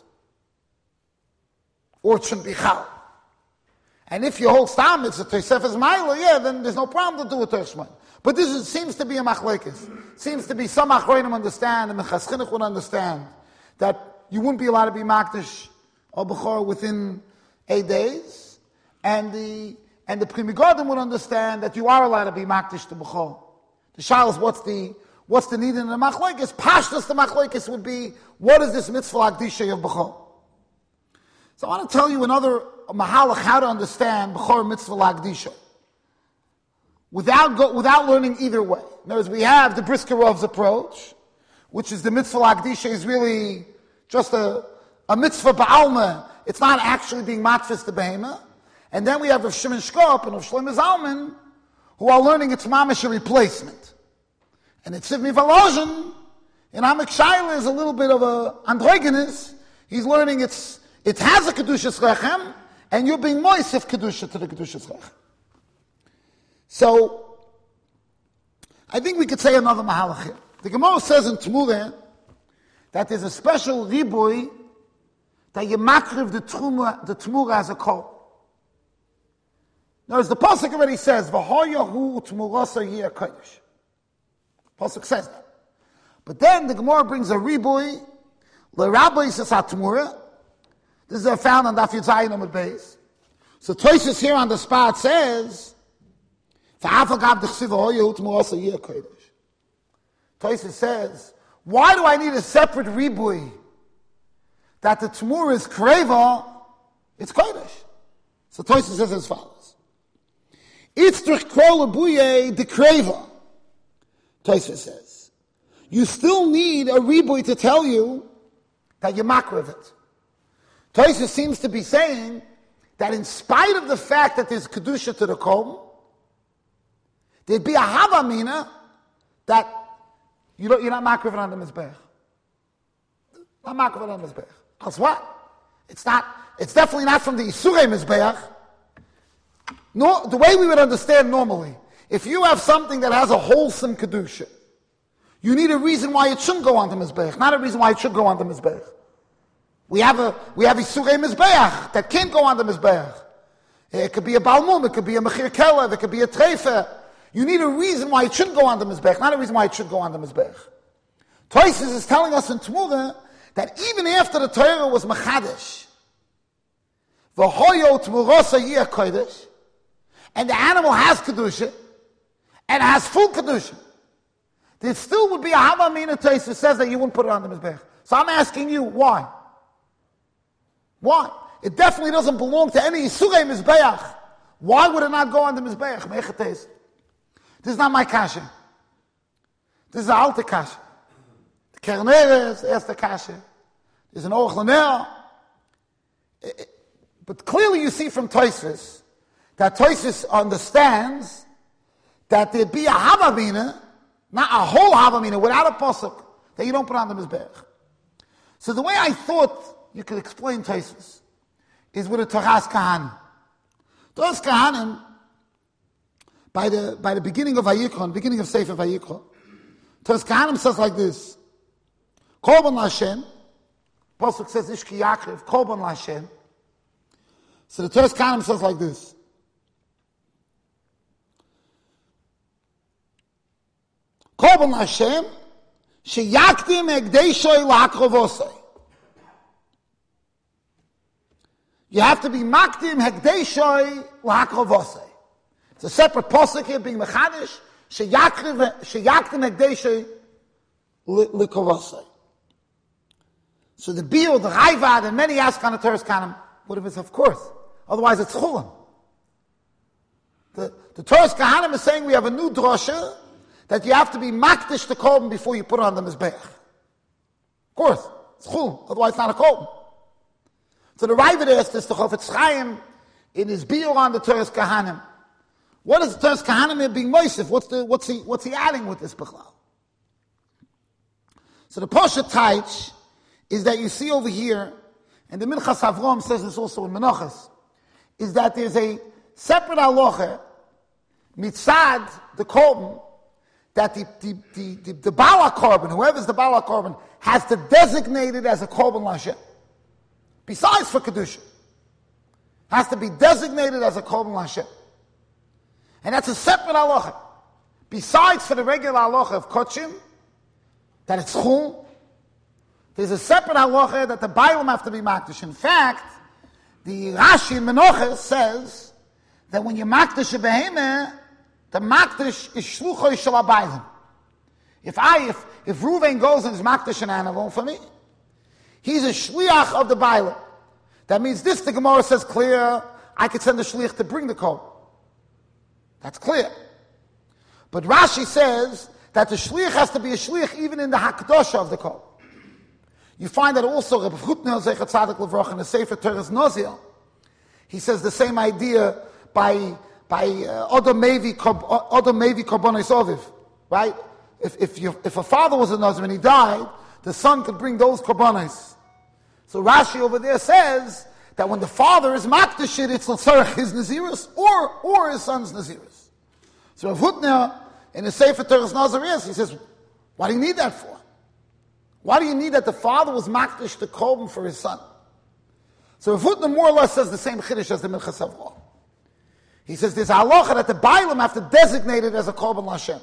Or it shouldn't be Chal. And if your whole stam is a Tosefes Maila, yeah, then there's no problem to do it Toshman. But this is, seems to be a Machlekes. Seems to be some Achronim understand, and Minchas Chinuch would understand, that you wouldn't be allowed to be Makdish or B'chor within eight days. And the and the Pri Megadim would understand that you are allowed to be Makdish to B'chor. The Shal is what's the What's the need in the machlekes? Pashtus the machlekes would be, what is this mitzvah L'Akdisha of B'chor? So I want to tell you another mahalach how to understand B'chor mitzvah L'Akdisha. Without, go, without learning either way. In other words, we have the Briskarov's approach, which is the mitzvah L'Akdisha is really just a, a mitzvah ba'alma. It's not actually being matfis the behema. And then we have Rav Shimon Shkop and Rav Shlomo Zalman, who are learning its mamash replacement. And it's Sivmi Valozhin, in Amek Shaila is a little bit of a androgynous. He's learning it's, it has a Kedushas Rechem, and you're being moisef Kedusha to the Kedushas Rechem. So, I think we could say another Mahalach here. The Gemara says in Tmureh that there's a special ribui that you makriv the Tmureh, the Tmureh as a kol. Now, as the Pasuk already says, V'hoyahu Tmurasa Yeh Kodesh. Pasuk says that. But then the Gemara brings a ribui, l'rabbi sasat Tmureh. This is found on Daf Yud Zayin Amud Beis. So Tosfos here on the spot says, Tosfos says, why do I need a separate ribui? That the Tmurah is kreva, it's kodesh. So Tosfos says as follows: Itzrich kol abuye de kreva. Tosfos says, you still need a ribui to tell you that you're makriv it. Tosfos seems to be saying that in spite of the fact that there's kedusha to the kol, there'd be a havamina that you don't, you're not makriv on the mizbech. Not makriv on the mizbech. Because what? It's not, it's definitely not from the Isurei Mizbeach. No, the way we would understand normally, if you have something that has a wholesome Kedusha, you need a reason why it shouldn't go on the Mizbeach, not a reason why it should go on the Mizbeach. We have a, we have Isurei Mizbeach that can't go on the Mizbeach. It could be a Balmum, it could be a Mechir Kelev, it could be a Treifa. You need a reason why it shouldn't go on the Mizbeach, not a reason why it should go on the Mizbeach. Toises is telling us in Tmura that even after the Torah was Machadish, V'hoyo Tmurasa Yiyah Kodesh, and the animal has Kedusha, and has full Kedusha, there still would be a Havamina Toises that says that you wouldn't put it on the Mizbeach. So I'm asking you, why? Why? It definitely doesn't belong to any Isurei Mizbeach. Why would it not go on the Mizbeach? This is not my kasha. This is the Alte kasha. The Keren Erez asked the kasha. There's an Orach Lanel. But clearly you see from Tosfos that Tosfos understands that there'd be a Havamina, not a whole Havamina, without a posuk, that you don't put on the Mizbeach. So the way I thought you could explain Tosfos is with a Toras Kahanim. Toras Kahanim, by the by the beginning of Vayikra, beginning of Sefer Vayikra, Toras Kahanim says like this: Korban Lashem. Pasuk says Ishki Yaakov, Korban Lashem. So the Toras Kahanim says like this: Korban Lashem, Sheyakdim Egdeishoy LaHakrovosei. You have to be makdim hekdeshoi lahakrovosei. It's a separate posuk here being mechadish sheyakdim hekdeshoi likrovosei. So the Biur, the Raivad, and many ask on the Toras Kahanim, what if it's of course? Otherwise it's chulam. The, the Toras Kahanim is saying we have a new drosha that you have to be makdish the korban before you put it on the mizbeach. Of course, it's chulam. Otherwise it's not a korban. So the Raivad asked this to Chofetz Chaim in his Biur on the Toras Kahanim. What is the Toras Kahanim here being Mosif? What's the what's he what's he adding with this Bechlal? So the Posha Taich is that you see over here, and the Minchas Avram says this also in Menachos, is that there's a separate halacha mitzad the korban that the the the the, the Baal HaKorban, whoever's the Baal HaKorban, has to designate it as a korban lashem. Besides for Kedusha. Has to be designated as a Korban Lashem. And that's a separate halacha. Besides for the regular halacha of Kochim, that it's Chul, there's a separate halacha that the Bailam have to be Makdish. In fact, the Rashi in Menachos says that when you Makdish a Behemah, the Makdish is Shluchoi Shel HaBailam. If I, if, if Reuven goes and is Makdish an animal for me, he's a shliach of the Bailam. That means this, the Gemara says clear, I could send the shliach to bring the korban. That's clear. But Rashi says that the shliach has to be a shliach even in the hakdosha of the korban. You find that also, Reb Chutner Zecher Tzadik Levrach in the Sefer Teres Noziel, he says the same idea by by Odom Mevi Korbanos Oviv, right? If if you, if a father was a Nazir and he died, the son could bring those korbanos. So Rashi over there says that when the father is makdish it, it's l'tzarech his nazirus or or his son's nazirus. So Rav Hutner in the Sefer Teres Nazaris, he says, what do you need that for? Why do you need that the father was makdish the korban for his son? So Rav Hutner more or less says the same chiddush as the Minchas Avram. He says there's a halacha that the Bailam have to designate it as a korban lashem.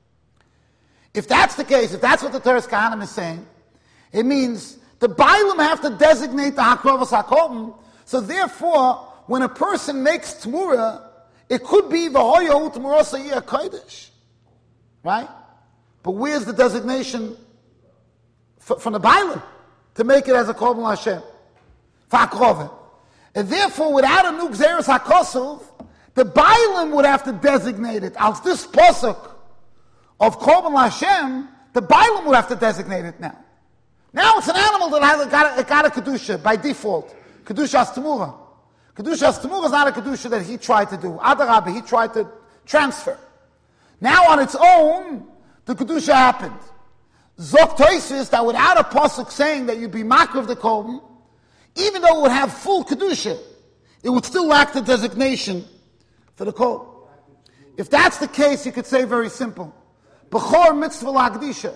If that's the case, if that's what the Toras Kahanim is saying, it means the Bailam have to designate the Hakrovos HaKorban, so therefore, when a person makes Tmura, it could be V'hoyo Tmurasa Yiyah Kodesh. Right? But where's the designation f- from the Bailam to make it as a Korban Hashem? Fa'akrove. And therefore, without a new Gzeres HaKosov, the Bailam would have to designate it. As this posuk of Korban Lashem, the Bailam would have to designate it now. Now it's an animal that has a, got, a, it got a Kedusha by default. Kedusha as Temura. Kedusha as Temura is not a Kedusha that he tried to do. Adarabah, he tried to transfer. Now on its own, the Kedusha happened. Zok Tosfos that without a pasuk saying that you'd be makriv the korban, even though it would have full kedusha, it would still lack the designation for the kol. If that's the case, you could say very simple: Bechor mitzvah la'akdisha.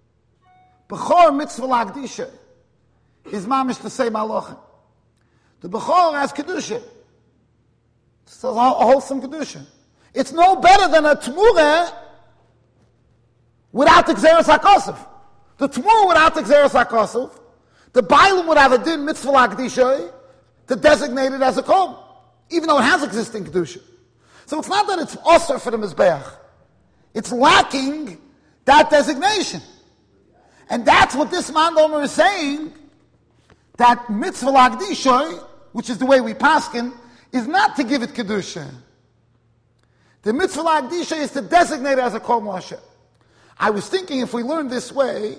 Bechor mitzvah la'akdisha is mamish the same halacha. The Bechor has kedusha. It's a wholesome kedusha. It's no better than a Tmurah without the Gzeres HaKosov. The Tmurah without the Gzeres HaKosov, the Bailam would have a din mitzvah la'akdisha to designate it as a kol, even though it has existing kedusha. So it's not that it's osir for the Mizbeach. It's lacking that designation. And that's what this Mandomer is saying, that mitzvah la'akdisha, which is the way we paskin, is not to give it kedusha. The mitzvah la'akdisha is to designate it as a kol Moshe. I was thinking if we learn this way,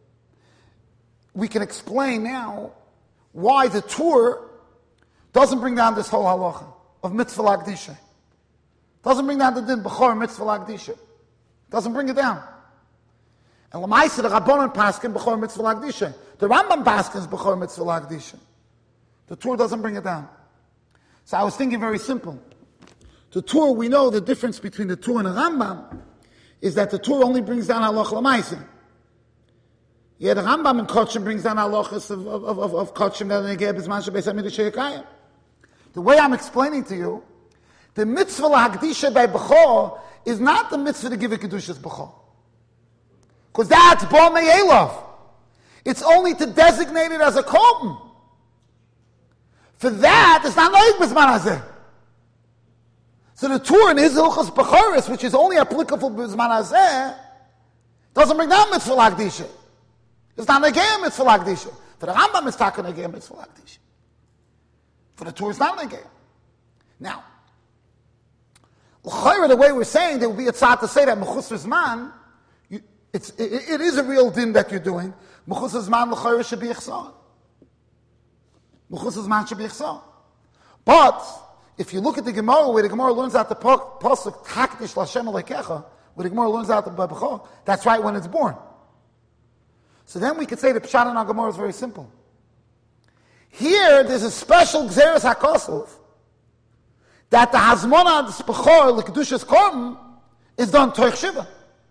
we can explain now why the Tur doesn't bring down this whole halacha of mitzvah la'akdisha. Doesn't bring down the din b'chor mitzvah la'akdisha. Doesn't bring it down. And l'maisa the Rabbanan paskin b'chor mitzvah la'akdisha. The Rambam paskins b'chor mitzvah la'akdisha. The Tur doesn't bring it down. So I was thinking very simple. The Tur, we know the difference between the Tur and the Rambam is that the Tur only brings down halacha l'maisa. Yeah, the Rambam in Kotchim brings down halachas of, of, of, of Kotchim that they gave Bizman Shebeis HaMikdash Sheyakayim. The way I'm explaining to you, the mitzvah la'akdisha by Bechor is not the mitzvah to give a kedushas Bechor. Because that's Bo Me'elov. It's only to designate it as a kolton. For that, it's not like Bizman Hazeh. So the Tur in his Hilchos Bechoros, which is only applicable Bizman Hazeh, doesn't bring down mitzvah la'akdisha. It's not a game mitzvah la'akdisha. For the Rambam, it's not a game mitzvah la'akdisha. For the Tur, it's not a game. Now, the way we're saying, there will be a tzad to say that Mechus Zman, it's, it, it is a real din that you're doing. Mechus Zman l'chayra should be ichsar. Mechus Zman should be ichsar. But, if you look at the Gemara, where the Gemara learns out the pasuk Takdish L'Hashem Elokecha, where the Gemara learns out the Bechor, that's right when it's born. So then we could say the Pshat in our Gemara is very simple. Here, there's a special Gzeres HaKosov, that the Hazmona the Bechor l'Kedushas Korban is done Toich Shiva.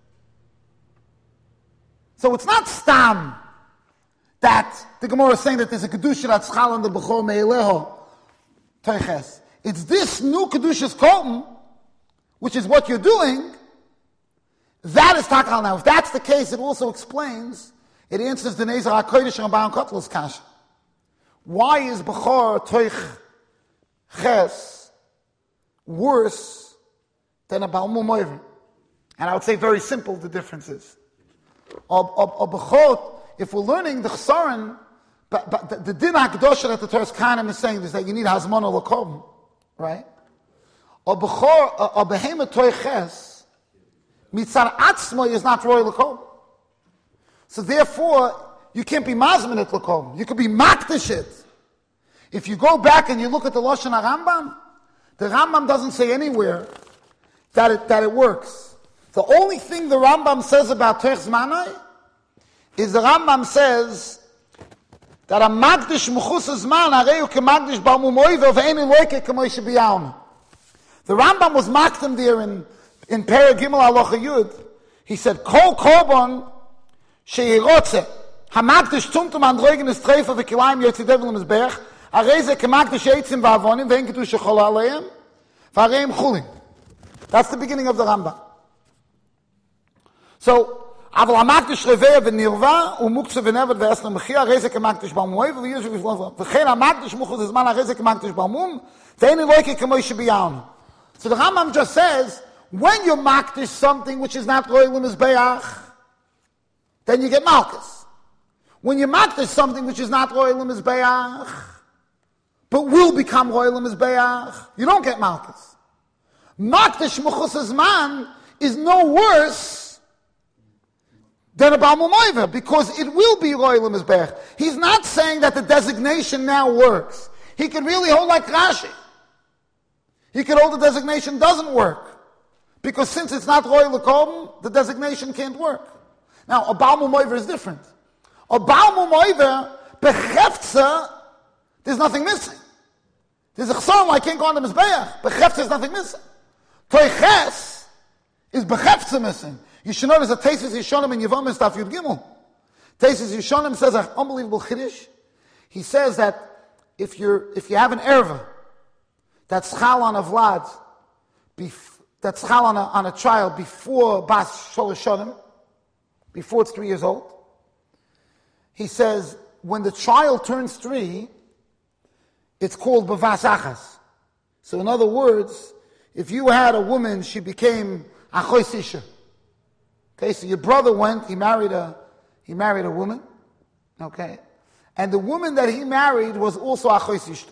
So it's not Stam that the Gemara is saying that there's a Kedusha that's Chal on the Bechor Me'eleho Toiches. It's this new Kedushas Korban, which is what you're doing, that is Takal. Now, if that's the case, it also explains, it answers the Nezer HaKodesh and Baron Kotler's Kasha. Why is Bechor Toich Ches worse than a Baal Mumoyver? And I would say very simple, the difference is. A Bechor, if we're learning the Chesaron, but, but the, the Din HaKadosh that the Torah Kanim is saying is that you need Hazmona L'Korban, right? A Bechor, a Behema Toich Ches, Mitzar Atzmo is not Roy L'Korban. So therefore, you can't be Mazmin at L'Korban. You could be Makdish it. If you go back and you look at the Lashon HaRambam, the Rambam doesn't say anywhere that it, that it works. The only thing the Rambam says about Toich Zmanai is the Rambam says that a Magdish Mechus Zman Areu K'Magdish Bar Mumoiver Ve'ein Loike K'Moshe B'Yalma. The Rambam was makdim there in in Perek Gimel Halacha Yud. He said Kol Korban Sheirotze Hamagdish Tumtum Androgen is Treifa V'Kilayim Yotzidev L'Mizbech Arei Ze K'Magdish Eitzim V'Avonim Ve'en Kedusha Chol Aleim V'Areim Chulin. That's the beginning of the Rambam. So, Aval HaMakdish Revei V'Nirva U'Muktzeh V'Nevet V'Esna Mechia Arei Ze K'Magdish Bar Mumoiv V'Yishu V'Shlomo V'Chein HaMakdish Muchos Zman Arei Ze K'Magdish Bar Mum Ve'ein Loike K'Moshe B'Yalma. So the Rambam just says, when you makdish something which is not royal in Mizbeach, then you get malchus. When you makdish something which is not royal in Mizbeach, but will become royal in Mizbeach, you don't get malchus. Makdish Mechus Zman is no worse than a Baal Mumoiver, because it will be royal in Mizbeach. He's not saying that the designation now works. He can really hold like Rashi. He could hold the designation doesn't work. Because since it's not royal L'Korban, the designation can't work. Now, a Baal Mumoiver is different. A Baal Mumoiver, Becheftza, there's nothing missing. There's a chesron like can't go on the mizbeach. Bechefza is nothing missing. Toiches is bechefza missing. You should know there's a Tesis Yishonim in Yevom Staf Yud Gimel. Tesis Yishonim says an unbelievable chiddush. He says that if you're if you have an erva that's chal on a vlad, bef- that's chal on a, on a child before bas sholosh shonim, before it's three years old, he says when the child turns three, it's called bavas achas. So in other words, if you had a woman, she became achois isha. Okay, so your brother went, he married a he married a woman, okay, and the woman that he married was also achois isha.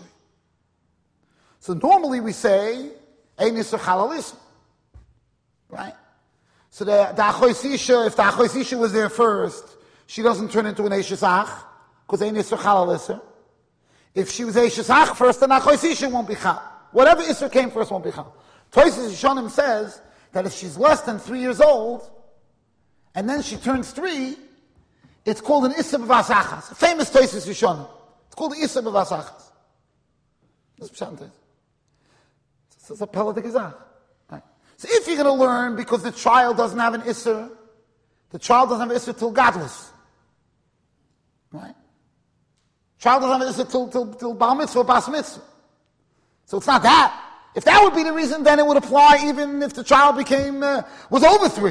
So normally we say ein isur chalalis, right? So the the achois isha, if the achois isha was there first, she doesn't turn into an eishes ach because ein isur chalalis. If she was eishes ach first, then achois isha won't be chal. Whatever isur came first won't be chal. Tosis Yishonim says that if she's less than three years old, and then she turns three, it's called an Issa B'vas Achas. A famous Tosis Yishonim. It's called an Issa B'vas Achas. That's Pshat Tosis. It's a Pella de Gizach. Right. So if you're going to learn, because the child doesn't have an Issa, the child doesn't have an Issa till godless. Right? Child doesn't have an Issa till, till, till Bar Mitzvah or Bas Mitzvah. So it's not that. If that would be the reason, then it would apply even if the child became, uh, was over three.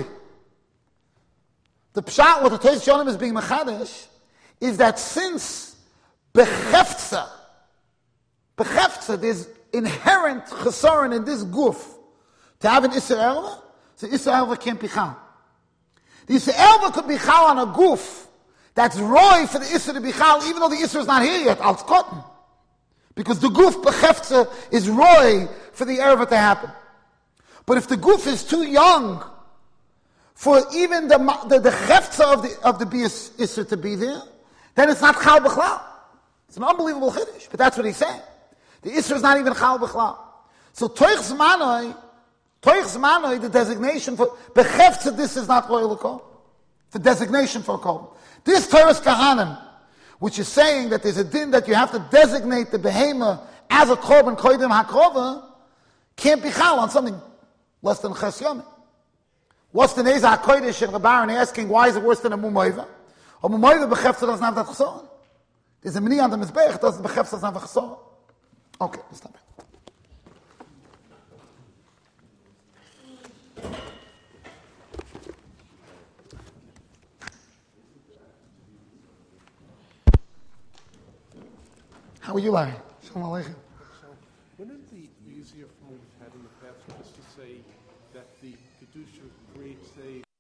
The pshat, what the Tosis Yishonim is being mechadish, is that since bechefza, bechefza, there's inherent chesaron in this guf to have an Isser Elva, so Isser Elva can't be chal. The Isser Elva could be chal on a guf that's roy for the Isser to be chal, even though the Isser is not here yet, al cotton. Because the guf bechefza is roy for the erva to happen. But if the guf is too young for even the the, the chefza of the of the bias isser to be there, then it's not chal b'chlal. It's an unbelievable chiddush, but that's what he's saying. The isser is not even chal b'chlal. So toich zmanoi, toich zmanoi, the designation for bechefza, this is not royal kol. The designation for a kol. This Toras Kahanim, which is saying that there's a din that you have to designate the behema as a korban koidim hakrova, can't be chal on something less than ches yomim. What's the neza hakodesh and Rabbaran asking why is it worse than a mumayva? A mumayva bechefza doesn't have that chesaron. There's a mini on the mizbeach, doesn't bechefza doesn't have a chesaron. Okay, let's stop it. How are you, Larry? Shalom Aleichem. Wouldn't it be easier from what we've had in the past just to say that the Kedusha creates a